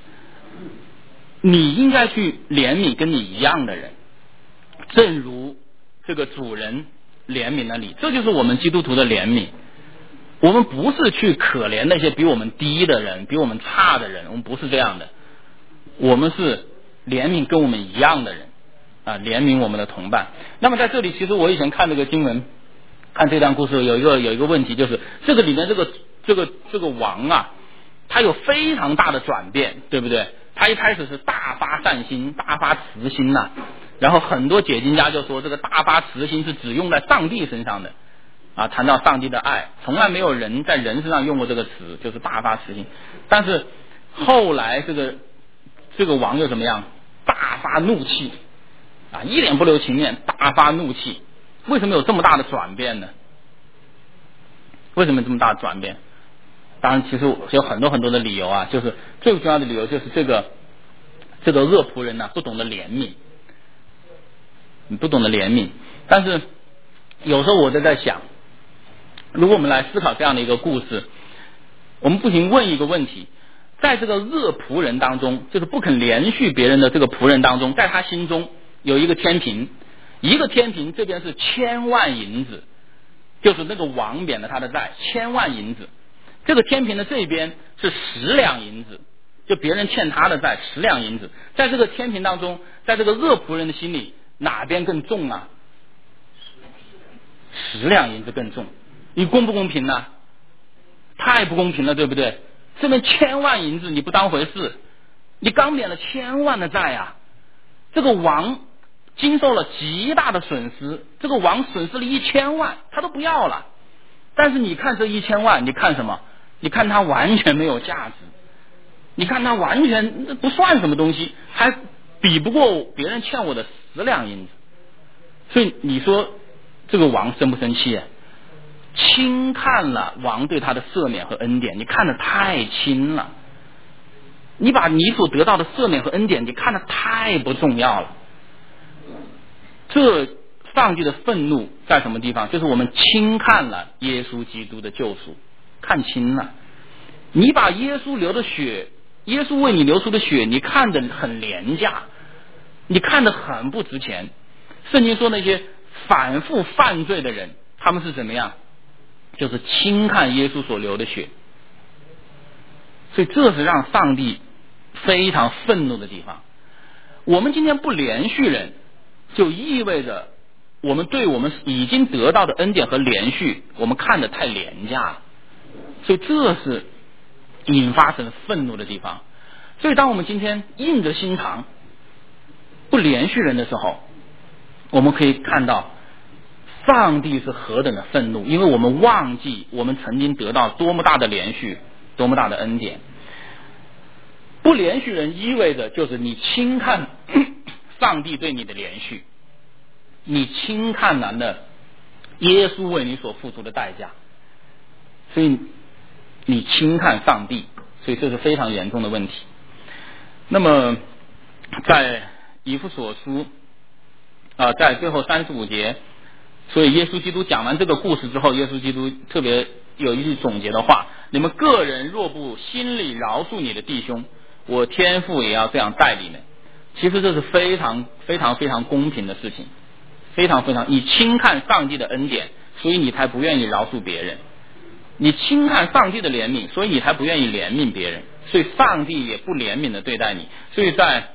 你应该去怜悯跟你一样的人，正如这个主人怜悯了你。这就是我们基督徒的怜悯。我们不是去可怜那些比我们低的人，比我们差的人，我们不是这样的。我们是怜悯跟我们一样的人啊，怜悯我们的同伴。那么在这里，其实我以前看这个经文，看这段故事，有一个有一个问题，就是这个里面这个这个这个王啊，他有非常大的转变，对不对？他一开始是大发善心，大发慈心呐、啊，然后很多解经家就说，这个大发慈心是只用在上帝身上的。啊，谈到上帝的爱，从来没有人在人身上用过这个词，就是大发慈心。但是后来这个这个王又怎么样？大发怒气啊，一脸不留情面，大发怒气。为什么有这么大的转变呢？为什么这么大的转变？当然，其实有很多很多的理由啊，就是最重要的理由就是这个这个恶仆人呢、啊、不懂得怜悯，你不懂得怜悯。但是有时候我就在想，如果我们来思考这样的一个故事，我们不禁问一个问题：在这个恶仆人当中，就是不肯怜恤别人的这个仆人当中，在他心中有一个天平，一个天平这边是千万银子，就是那个王免了他的债，千万银子。这个天平的这边是十两银子，就别人欠他的债十两银子。在这个天平当中，在这个恶仆人的心里，哪边更重啊？十两银子更重。你公不公平呢？太不公平了，对不对？这边千万银子你不当回事，你刚免了千万的债啊！这个王经受了极大的损失，这个王损失了一千万，他都不要了。但是你看这一千万，你看什么？你看它完全没有价值，你看它完全不算什么东西，还比不过别人欠我的十两银子。所以你说这个王生不生气啊？轻看了王对他的赦免和恩典，你看得太轻了，你把你所得到的赦免和恩典你看得太不重要了。这上帝的愤怒在什么地方？就是我们轻看了耶稣基督的救赎，看轻了。你把耶稣流的血，耶稣为你流出的血，你看得很廉价，你看得很不值钱。圣经说那些反复犯罪的人，他们是怎么样？就是轻看耶稣所流的血。所以这是让上帝非常愤怒的地方。我们今天不连续人，就意味着我们对我们已经得到的恩典和连续，我们看得太廉价了。所以这是引发神愤怒的地方。所以当我们今天硬着心肠不连续人的时候，我们可以看到上帝是何等的愤怒，因为我们忘记我们曾经得到多么大的连续，多么大的恩典。不连续人意味着就是你轻看上帝对你的连续，你轻看了的耶稣为你所付出的代价，所以你轻看上帝，所以这是非常严重的问题。那么在以弗所书啊、呃，在最后三十五节，所以耶稣基督讲完这个故事之后，耶稣基督特别有一句总结的话：你们个人若不心里饶恕你的弟兄， 我天父也要这样待你们。其实这是非常非常非常公平的事情，非常非常，你轻看上帝的恩典，所以你才不愿意饶恕别人，你轻看上帝的怜悯，所以你才不愿意怜悯别人，所以上帝也不怜悯的对待你。所以在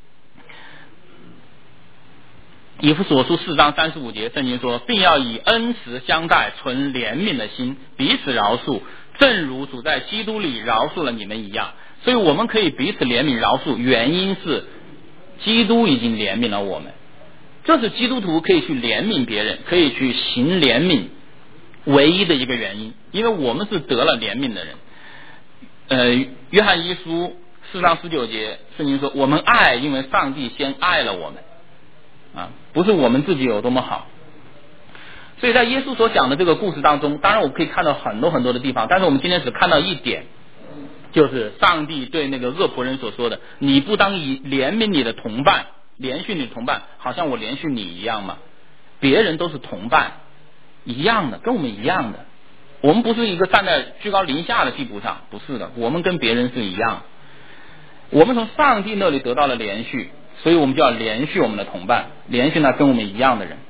以弗所书四章三十五节，圣经说，并要以恩慈相待，存怜悯的心，彼此饶恕，正如主在基督里饶恕了你们一样。所以我们可以彼此怜悯饶恕，原因是基督已经怜悯了我们，这是基督徒可以去怜悯别人，可以去行怜悯唯一的一个原因，因为我们是得了怜悯的人。呃，约翰一书四章十九节，圣经说，我们爱，因为上帝先爱了我们。啊，不是我们自己有多么好。所以在耶稣所讲的这个故事当中，当然我们可以看到很多很多的地方，但是我们今天只看到一点，就是上帝对那个恶仆人所说的，你不当以怜悯你的同伴，怜恤你的同伴，好像我怜恤你一样吗？别人都是同伴，一样的，跟我们一样的，我们不是一个站在居高临下的地步上，不是的，我们跟别人是一样，我们从上帝那里得到了怜恤，所以我们就要怜恤我们的同伴，怜恤那跟我们一样的人。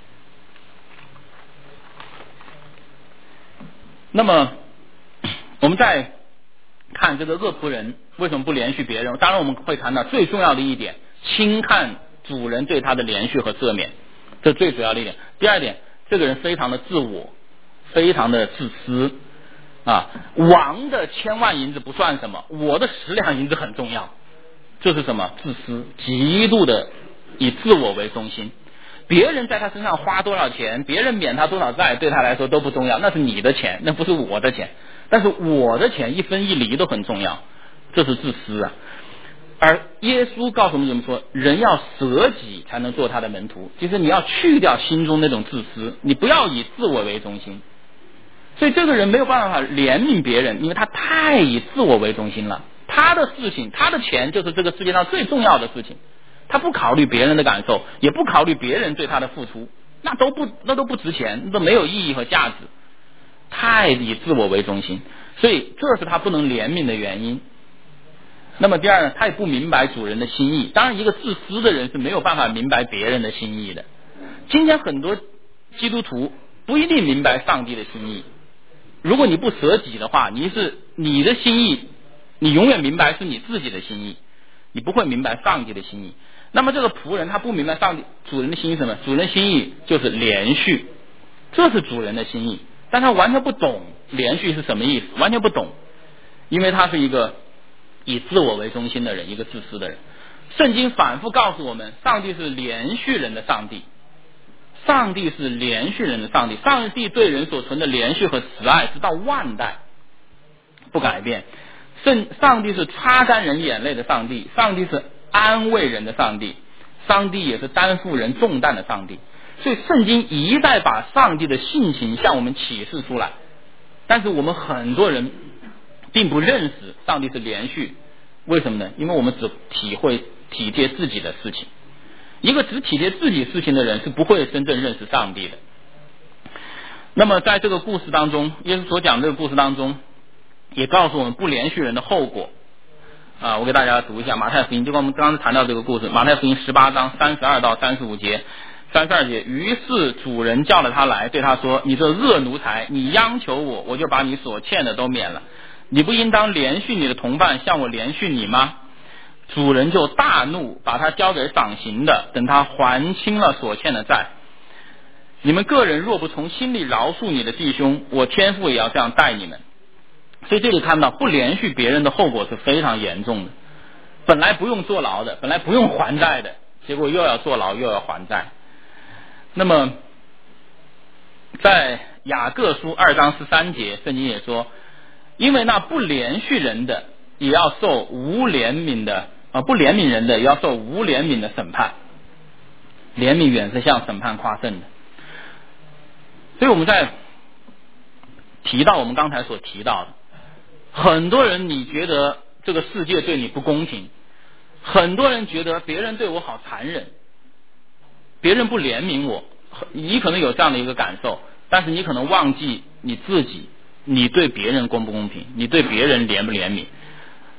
那么我们再看这个恶仆人为什么不怜恤别人，当然我们会谈到最重要的一点，轻看主人对他的怜恤和赦免，这最主要的一点。第二点，这个人非常的自我，非常的自私啊，王的千万银子不算什么，我的十两银子很重要，这是什么？自私，极度的以自我为中心。别人在他身上花多少钱，别人免他多少债，对他来说都不重要，那是你的钱，那不是我的钱。但是我的钱一分一厘都很重要，这是自私啊。而耶稣告诉我们怎么说，人要舍己才能做他的门徒，就是你要去掉心中那种自私，你不要以自我为中心。所以这个人没有办法怜悯别人，因为他太以自我为中心了，他的事情，他的钱就是这个世界上最重要的事情，他不考虑别人的感受，也不考虑别人对他的付出，那都不那都不值钱，那都没有意义和价值，太以自我为中心，所以这是他不能怜悯的原因。那么第二呢，他也不明白主人的心意。当然一个自私的人是没有办法明白别人的心意的。今天很多基督徒不一定明白上帝的心意，如果你不舍己的话，你是你的心意，你永远明白是你自己的心意，你不会明白上帝的心意。那么这个仆人他不明白上帝主人的心意是什么？主人心意就是连续，这是主人的心意，但他完全不懂连续是什么意思，完全不懂，因为他是一个以自我为中心的人，一个自私的人。圣经反复告诉我们，上帝是连续人的上帝，上帝是连续人的上帝，上帝对人所存的连续和慈爱直到万代不改变。圣上帝是擦干人眼泪的上帝，上帝是安慰人的上帝，上帝也是担负人重担的上帝。所以圣经一再把上帝的性情向我们启示出来，但是我们很多人并不认识上帝是连续，为什么呢？因为我们只体会体贴自己的事情，一个只体贴自己事情的人是不会真正认识上帝的。那么在这个故事当中，耶稣所讲的这个故事当中也告诉我们不连续人的后果啊，我给大家读一下马太福音，就跟我们刚刚谈到这个故事，马太福音十八章三十二到三十五节。三十二节，于是主人叫了他来，对他说，你这恶奴才，你央求我，我就把你所欠的都免了，你不应当连续你的同伴，像我连续你吗？主人就大怒，把他交给掌刑的，等他还清了所欠的债。你们个人若不从心里饶恕你的弟兄，我天父也要这样待你们。所以这里看到不连续别人的后果是非常严重的，本来不用坐牢的，本来不用还债的，结果又要坐牢又要还债。那么在雅各书二章十三节，圣经也说，因为那不连续人的也要受无怜悯的啊，不怜悯人的也要受无怜悯的审判，怜悯远是向审判夸胜的。所以我们在提到我们刚才所提到的，很多人你觉得这个世界对你不公平，很多人觉得别人对我好残忍，别人不怜悯我，你可能有这样的一个感受，但是你可能忘记你自己，你对别人公不公平，你对别人怜不怜悯。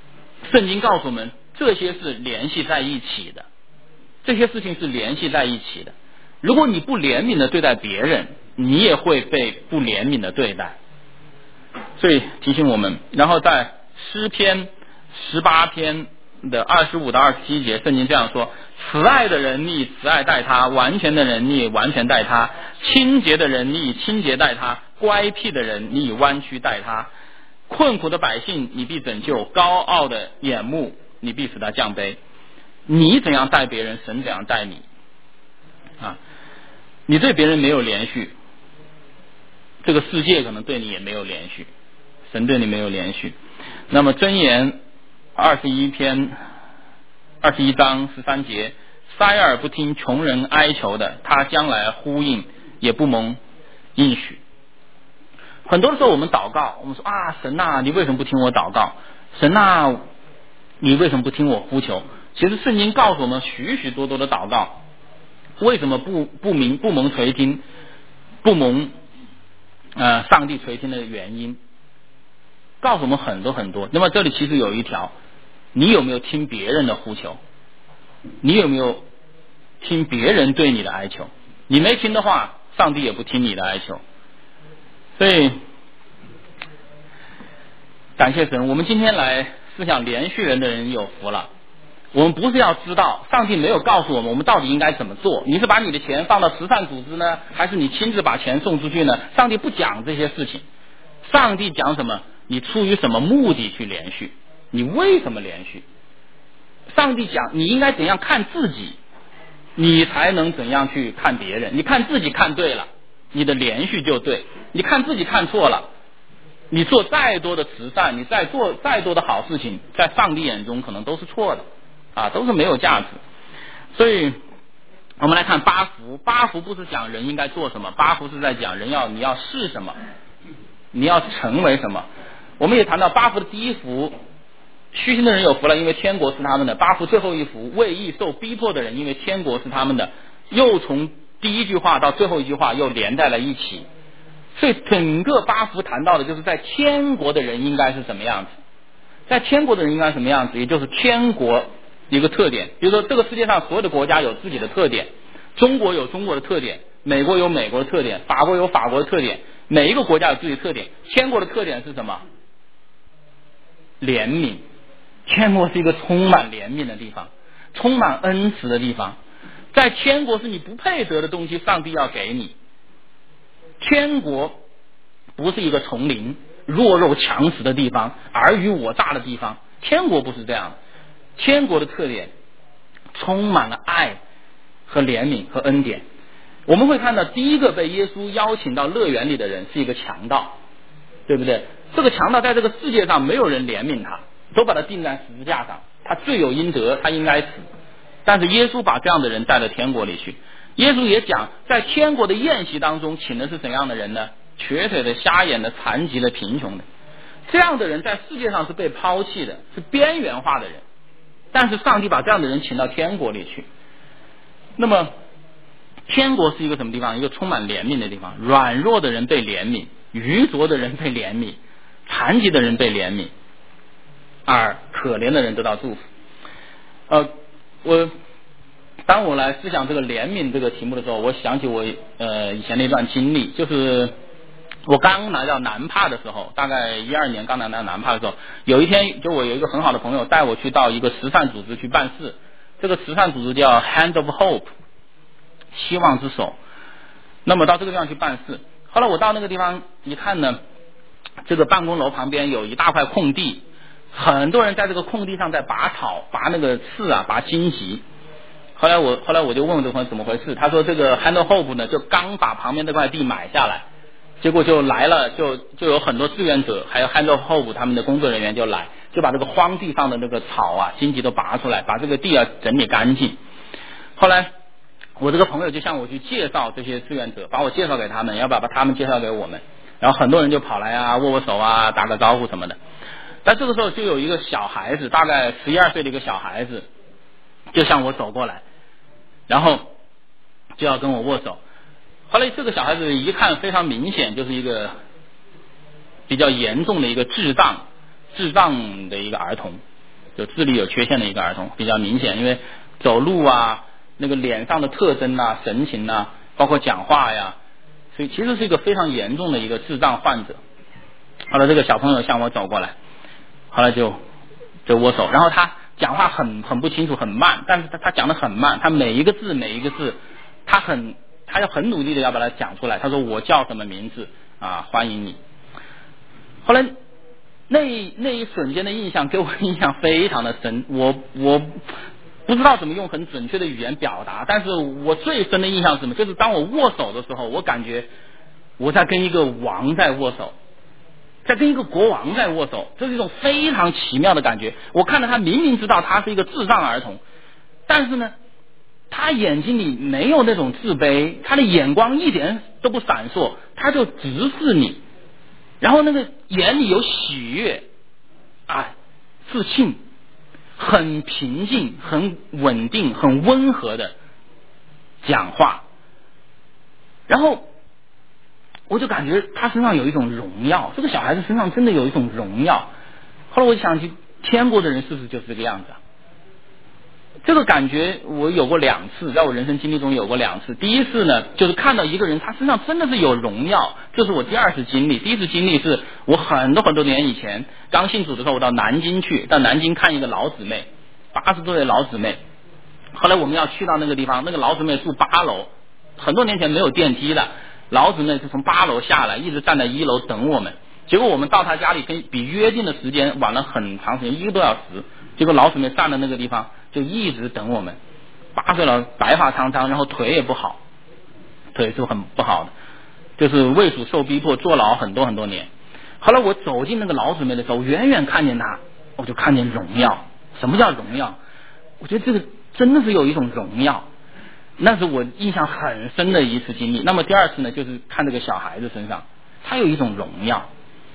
圣经告诉我们，这些是联系在一起的，这些事情是联系在一起的。如果你不怜悯的对待别人，你也会被不怜悯的对待。所以提醒我们，然后在诗篇十八篇的二十五到二十七节，圣经这样说：慈爱的人你以慈爱待他，完全的人你以完全待他，清洁的人你以清洁待他，乖僻的人你以弯曲待他，困苦的百姓你必拯救，高傲的眼目你必使他降卑。你怎样待别人，神怎样待你啊！你对别人没有连续，这个世界可能对你也没有连续，神对你没有连续。那么箴言二十一篇二十一章十三节，塞耳不听穷人哀求的，他将来呼应也不蒙应许。很多的时候我们祷告，我们说啊，神啊，你为什么不听我祷告？神啊，你为什么不听我呼求？其实圣经告诉我们许许多多的祷告为什么不不明不蒙垂听，不蒙呃上帝垂听的原因，告诉我们很多很多。那么这里其实有一条，你有没有听别人的呼求？你有没有听别人对你的哀求？你没听的话，上帝也不听你的哀求。所以感谢神，我们今天来思想连续人的人有福了。我们不是要知道上帝没有告诉我们我们到底应该怎么做，你是把你的钱放到慈善组织呢，还是你亲自把钱送出去呢？上帝不讲这些事情，上帝讲什么？你出于什么目的去连续，你为什么连续？上帝讲你应该怎样看自己，你才能怎样去看别人。你看自己看对了，你的连续就对；你看自己看错了，你做再多的慈善，你再做再多的好事情，在上帝眼中可能都是错的啊，都是没有价值。所以我们来看八福，八福不是讲人应该做什么，八福是在讲人要你要是什么，你要成为什么。我们也谈到八福的第一福，虚心的人有福了，因为天国是他们的。八福最后一福，为义受逼迫的人，因为天国是他们的。又从第一句话到最后一句话又连在了一起，所以整个八福谈到的就是在天国的人应该是什么样子，在天国的人应该什么样子，也就是天国一个特点。比如说这个世界上所有的国家有自己的特点，中国有中国的特点，美国有美国的特点，法国有法国的特点，每一个国家有自己的特点。天国的特点是什么？怜悯。天国是一个充满怜悯的地方，充满恩慈的地方。在天国是你不配得的东西，上帝要给你。天国不是一个丛林，弱肉强食的地方，尔虞我诈的地方。天国不是这样，天国的特点充满了爱和怜悯和恩典。我们会看到第一个被耶稣邀请到乐园里的人是一个强盗，对不对？这个强盗在这个世界上没有人怜悯他，都把他钉在十字架上，他罪有应得，他应该死。但是耶稣把这样的人带到天国里去。耶稣也讲，在天国的宴席当中请的是怎样的人呢？瘸腿的、瞎眼的、残疾的、贫穷的。这样的人在世界上是被抛弃的，是边缘化的人，但是上帝把这样的人请到天国里去。那么天国是一个什么地方？一个充满怜悯的地方。软弱的人被怜悯，愚拙的人被怜悯，残疾的人被怜悯，而可怜的人得到祝福。呃，我当我来思想这个怜悯这个题目的时候，我想起我呃以前的一段经历，就是我刚来到南帕的时候，大概一二年刚来到南帕的时候，有一天就我有一个很好的朋友带我去到一个慈善组织去办事，这个慈善组织叫 Hand of Hope， 希望之手。那么到这个地方去办事，后来我到那个地方一看呢，这个办公楼旁边有一大块空地，很多人在这个空地上在拔草、拔那个刺啊、拔荆棘。后来我后来我就问我这个朋友怎么回事，他说这个 Hand of Hope 呢就刚把旁边这块地买下来，结果就来了，就就有很多志愿者，还有 Hand of Hope 他们的工作人员就来，就把这个荒地上的那个草啊、荆棘都拔出来，把这个地啊整理干净。后来我这个朋友就向我去介绍这些志愿者，把我介绍给他们，要不要把他们介绍给我们？然后很多人就跑来啊，握握手啊，打个招呼什么的。但这个时候就有一个小孩子，大概十一二岁的一个小孩子，就向我走过来，然后就要跟我握手。后来这个小孩子一看非常明显就是一个比较严重的一个智障智障的一个儿童， 有智力有缺陷的一个儿童，比较明显，因为走路啊，那个脸上的特征啊、神情啊，包括讲话呀，所以其实是一个非常严重的一个智障患者。后来这个小朋友向我走过来，后来就就握手，然后他讲话很很不清楚，很慢，但是他他讲的很慢，他每一个字每一个字，他很他要很努力的要把它讲出来。他说我叫什么名字啊，欢迎你。后来那那一瞬间的印象给我印象非常的深，我我不知道怎么用很准确的语言表达，但是我最深的印象是什么？就是当我握手的时候，我感觉我在跟一个王在握手，在跟一个国王在握手，这是一种非常奇妙的感觉。我看到他明明知道他是一个智障儿童，但是呢，他眼睛里没有那种自卑，他的眼光一点都不闪烁，他就直视你，然后那个眼里有喜悦啊，自信，很平静，很稳定，很温和的讲话，然后我就感觉他身上有一种荣耀，这个小孩子身上真的有一种荣耀。后来我想起天国的人是不是就是这个样子啊？这个感觉我有过两次，在我人生经历中有过两次。第一次呢，就是看到一个人他身上真的是有荣耀，这是我第二次经历。第一次经历是我很多很多年以前刚信主的时候，我到南京去，到南京看一个老姊妹，八十多岁的老姊妹。后来我们要去到那个地方，那个老姊妹住八楼，很多年前没有电梯的，老姊妹是从八楼下来，一直站在一楼等我们。结果我们到她家里跟比约定的时间晚了很长时间，一个多小时。结果老姊妹站在那个地方就一直等我们，八岁了，白发苍苍，然后腿也不好，腿是很不好的，就是为主受逼迫，坐牢很多很多年。后来我走进那个老姊妹的时候，远远看见她，我就看见荣耀。什么叫荣耀？我觉得这个真的是有一种荣耀，那是我印象很深的一次经历。那么第二次呢，就是看这个小孩子身上，他有一种荣耀，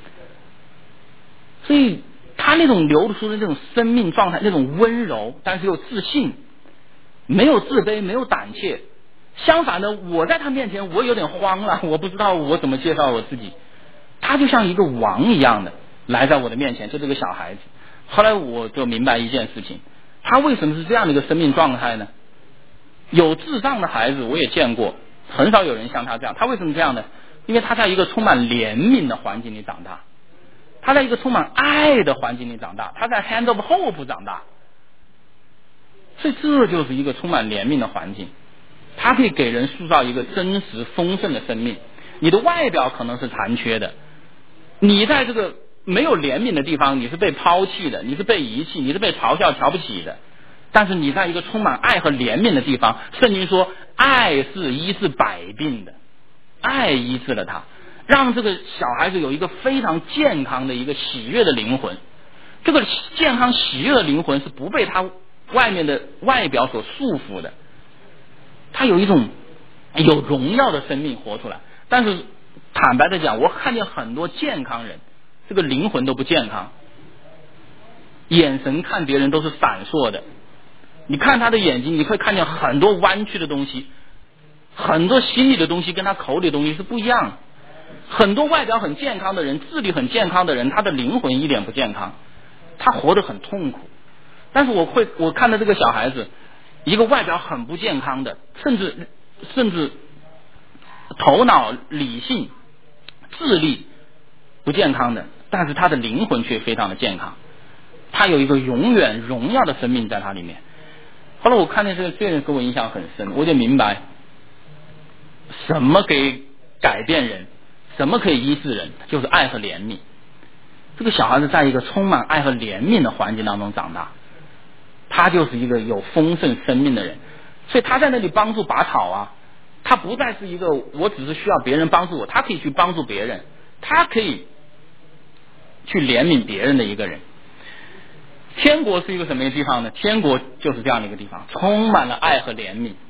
所以他那种流露出的那种生命状态，那种温柔，但是又自信，没有自卑，没有胆怯。相反的，我在他面前我有点慌了，我不知道我怎么介绍我自己。他就像一个王一样的来在我的面前，就这个小孩子。后来我就明白一件事情，他为什么是这样的一个生命状态呢？有智障的孩子我也见过，很少有人像他这样。他为什么这样呢？因为他在一个充满怜悯的环境里长大，他在一个充满爱的环境里长大，他在 Hand of Hope 长大，所以这就是一个充满怜悯的环境，它可以给人塑造一个真实丰盛的生命。你的外表可能是残缺的，你在这个没有怜悯的地方，你是被抛弃的，你是被遗弃，你是被嘲笑瞧不起的。但是你在一个充满爱和怜悯的地方，圣经说爱是医治百病的，爱医治了他，让这个小孩子有一个非常健康的一个喜悦的灵魂。这个健康喜悦的灵魂是不被他外面的外表所束缚的，他有一种有荣耀的生命活出来。但是坦白的讲，我看见很多健康人，这个灵魂都不健康，眼神看别人都是闪烁的。你看他的眼睛，你会看见很多弯曲的东西，很多心里的东西跟他口里的东西是不一样的。很多外表很健康的人，智力很健康的人，他的灵魂一点不健康，他活得很痛苦。但是我会我看到这个小孩子，一个外表很不健康的，甚至甚至头脑理性智力不健康的，但是他的灵魂却非常的健康，他有一个永远荣耀的生命在他里面。后来我看见这个罪人给我印象很深，我就明白什么可以改变人，什么可以医治人，就是爱和怜悯。这个小孩子在一个充满爱和怜悯的环境当中长大，他就是一个有丰盛生命的人。所以他在那里帮助拔草啊，他不再是一个我只是需要别人帮助我，他可以去帮助别人，他可以去怜悯别人的一个人。天国是一个什么地方呢？天国就是这样的一个地方，充满了爱和怜悯。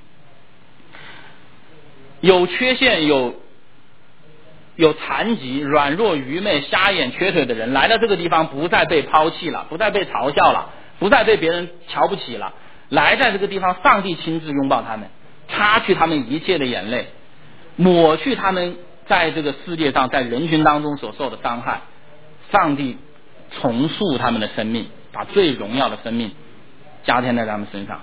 有缺陷、有有残疾、软弱、愚昧、瞎眼、瘸腿的人来到这个地方，不再被抛弃了，不再被嘲笑了，不再被别人瞧不起了。来在这个地方，上帝亲自拥抱他们，擦去他们一切的眼泪，抹去他们在这个世界上在人群当中所受的伤害。上帝重塑他们的生命， 把最荣耀的生命加添在他们身上。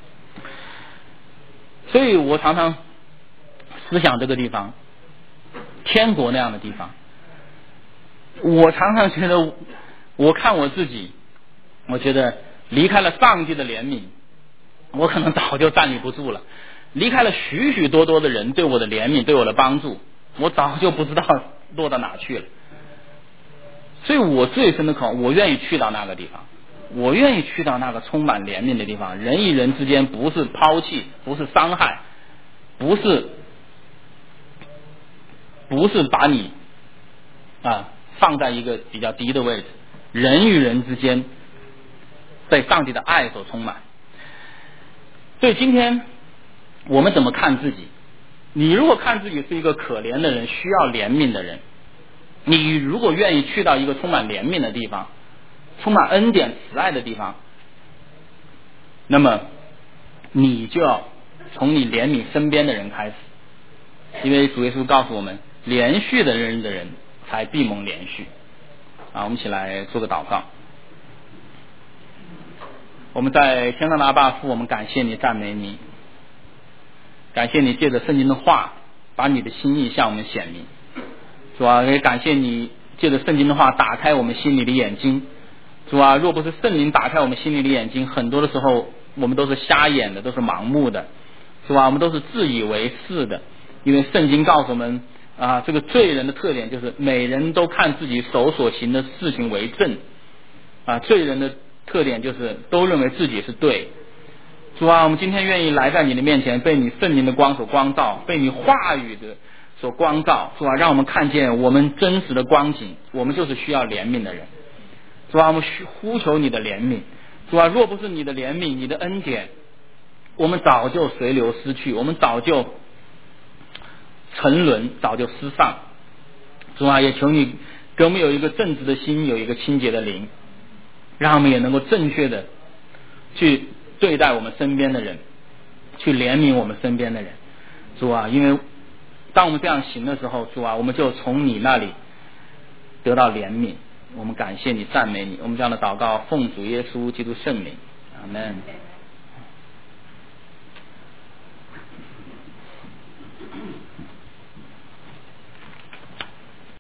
所以我常常思想这个地方，天国那样的地方，我常常觉得，我看我自己，我觉得离开了上帝的怜悯，我可能早就站立不住了。离开了许许多多的人对我的怜悯，对我的帮助，我早就不知道落到哪去了。所以我最深的渴望，我愿意去到那个地方，我愿意去到那个充满怜悯的地方。人与人之间不是抛弃，不是伤害，不是不是把你啊放在一个比较低的位置，人与人之间被上帝的爱所充满。所以今天我们怎么看自己？你如果看自己是一个可怜的人，需要怜悯的人，你如果愿意去到一个充满怜悯的地方，充满恩典慈爱的地方，那么你就要从你怜悯身边的人开始。因为主耶稣告诉我们，连续的人的人才必蒙连续。啊，我们一起来做个祷告。我们在天上的阿爸父，我们感谢你，赞美你，感谢你借着圣经的话把你的心意向我们显明。主啊，也感谢你借着圣经的话打开我们心里的眼睛。主啊，若不是圣灵打开我们心里的眼睛，很多的时候我们都是瞎眼的，都是盲目的。主啊，我们都是自以为是的。因为圣经告诉我们啊，这个罪人的特点就是每人都看自己手所行的事情为正。啊，罪人的特点就是都认为自己是对。主啊，我们今天愿意来在你的面前，被你圣灵的光所光照，被你话语的所光照。主啊，让我们看见我们真实的光景，我们就是需要怜悯的人。主啊，我们呼求你的怜悯。主啊，若不是你的怜悯，你的恩典，我们早就随流失去，我们早就沉沦，早就失丧。主啊，也求你给我们有一个正直的心，有一个清洁的灵，让我们也能够正确的去对待我们身边的人，去怜悯我们身边的人。主啊，因为当我们这样行的时候，主啊，我们就从你那里得到怜悯。我们感谢你，赞美你。我们这样的祷告奉主耶稣基督圣名，阿们。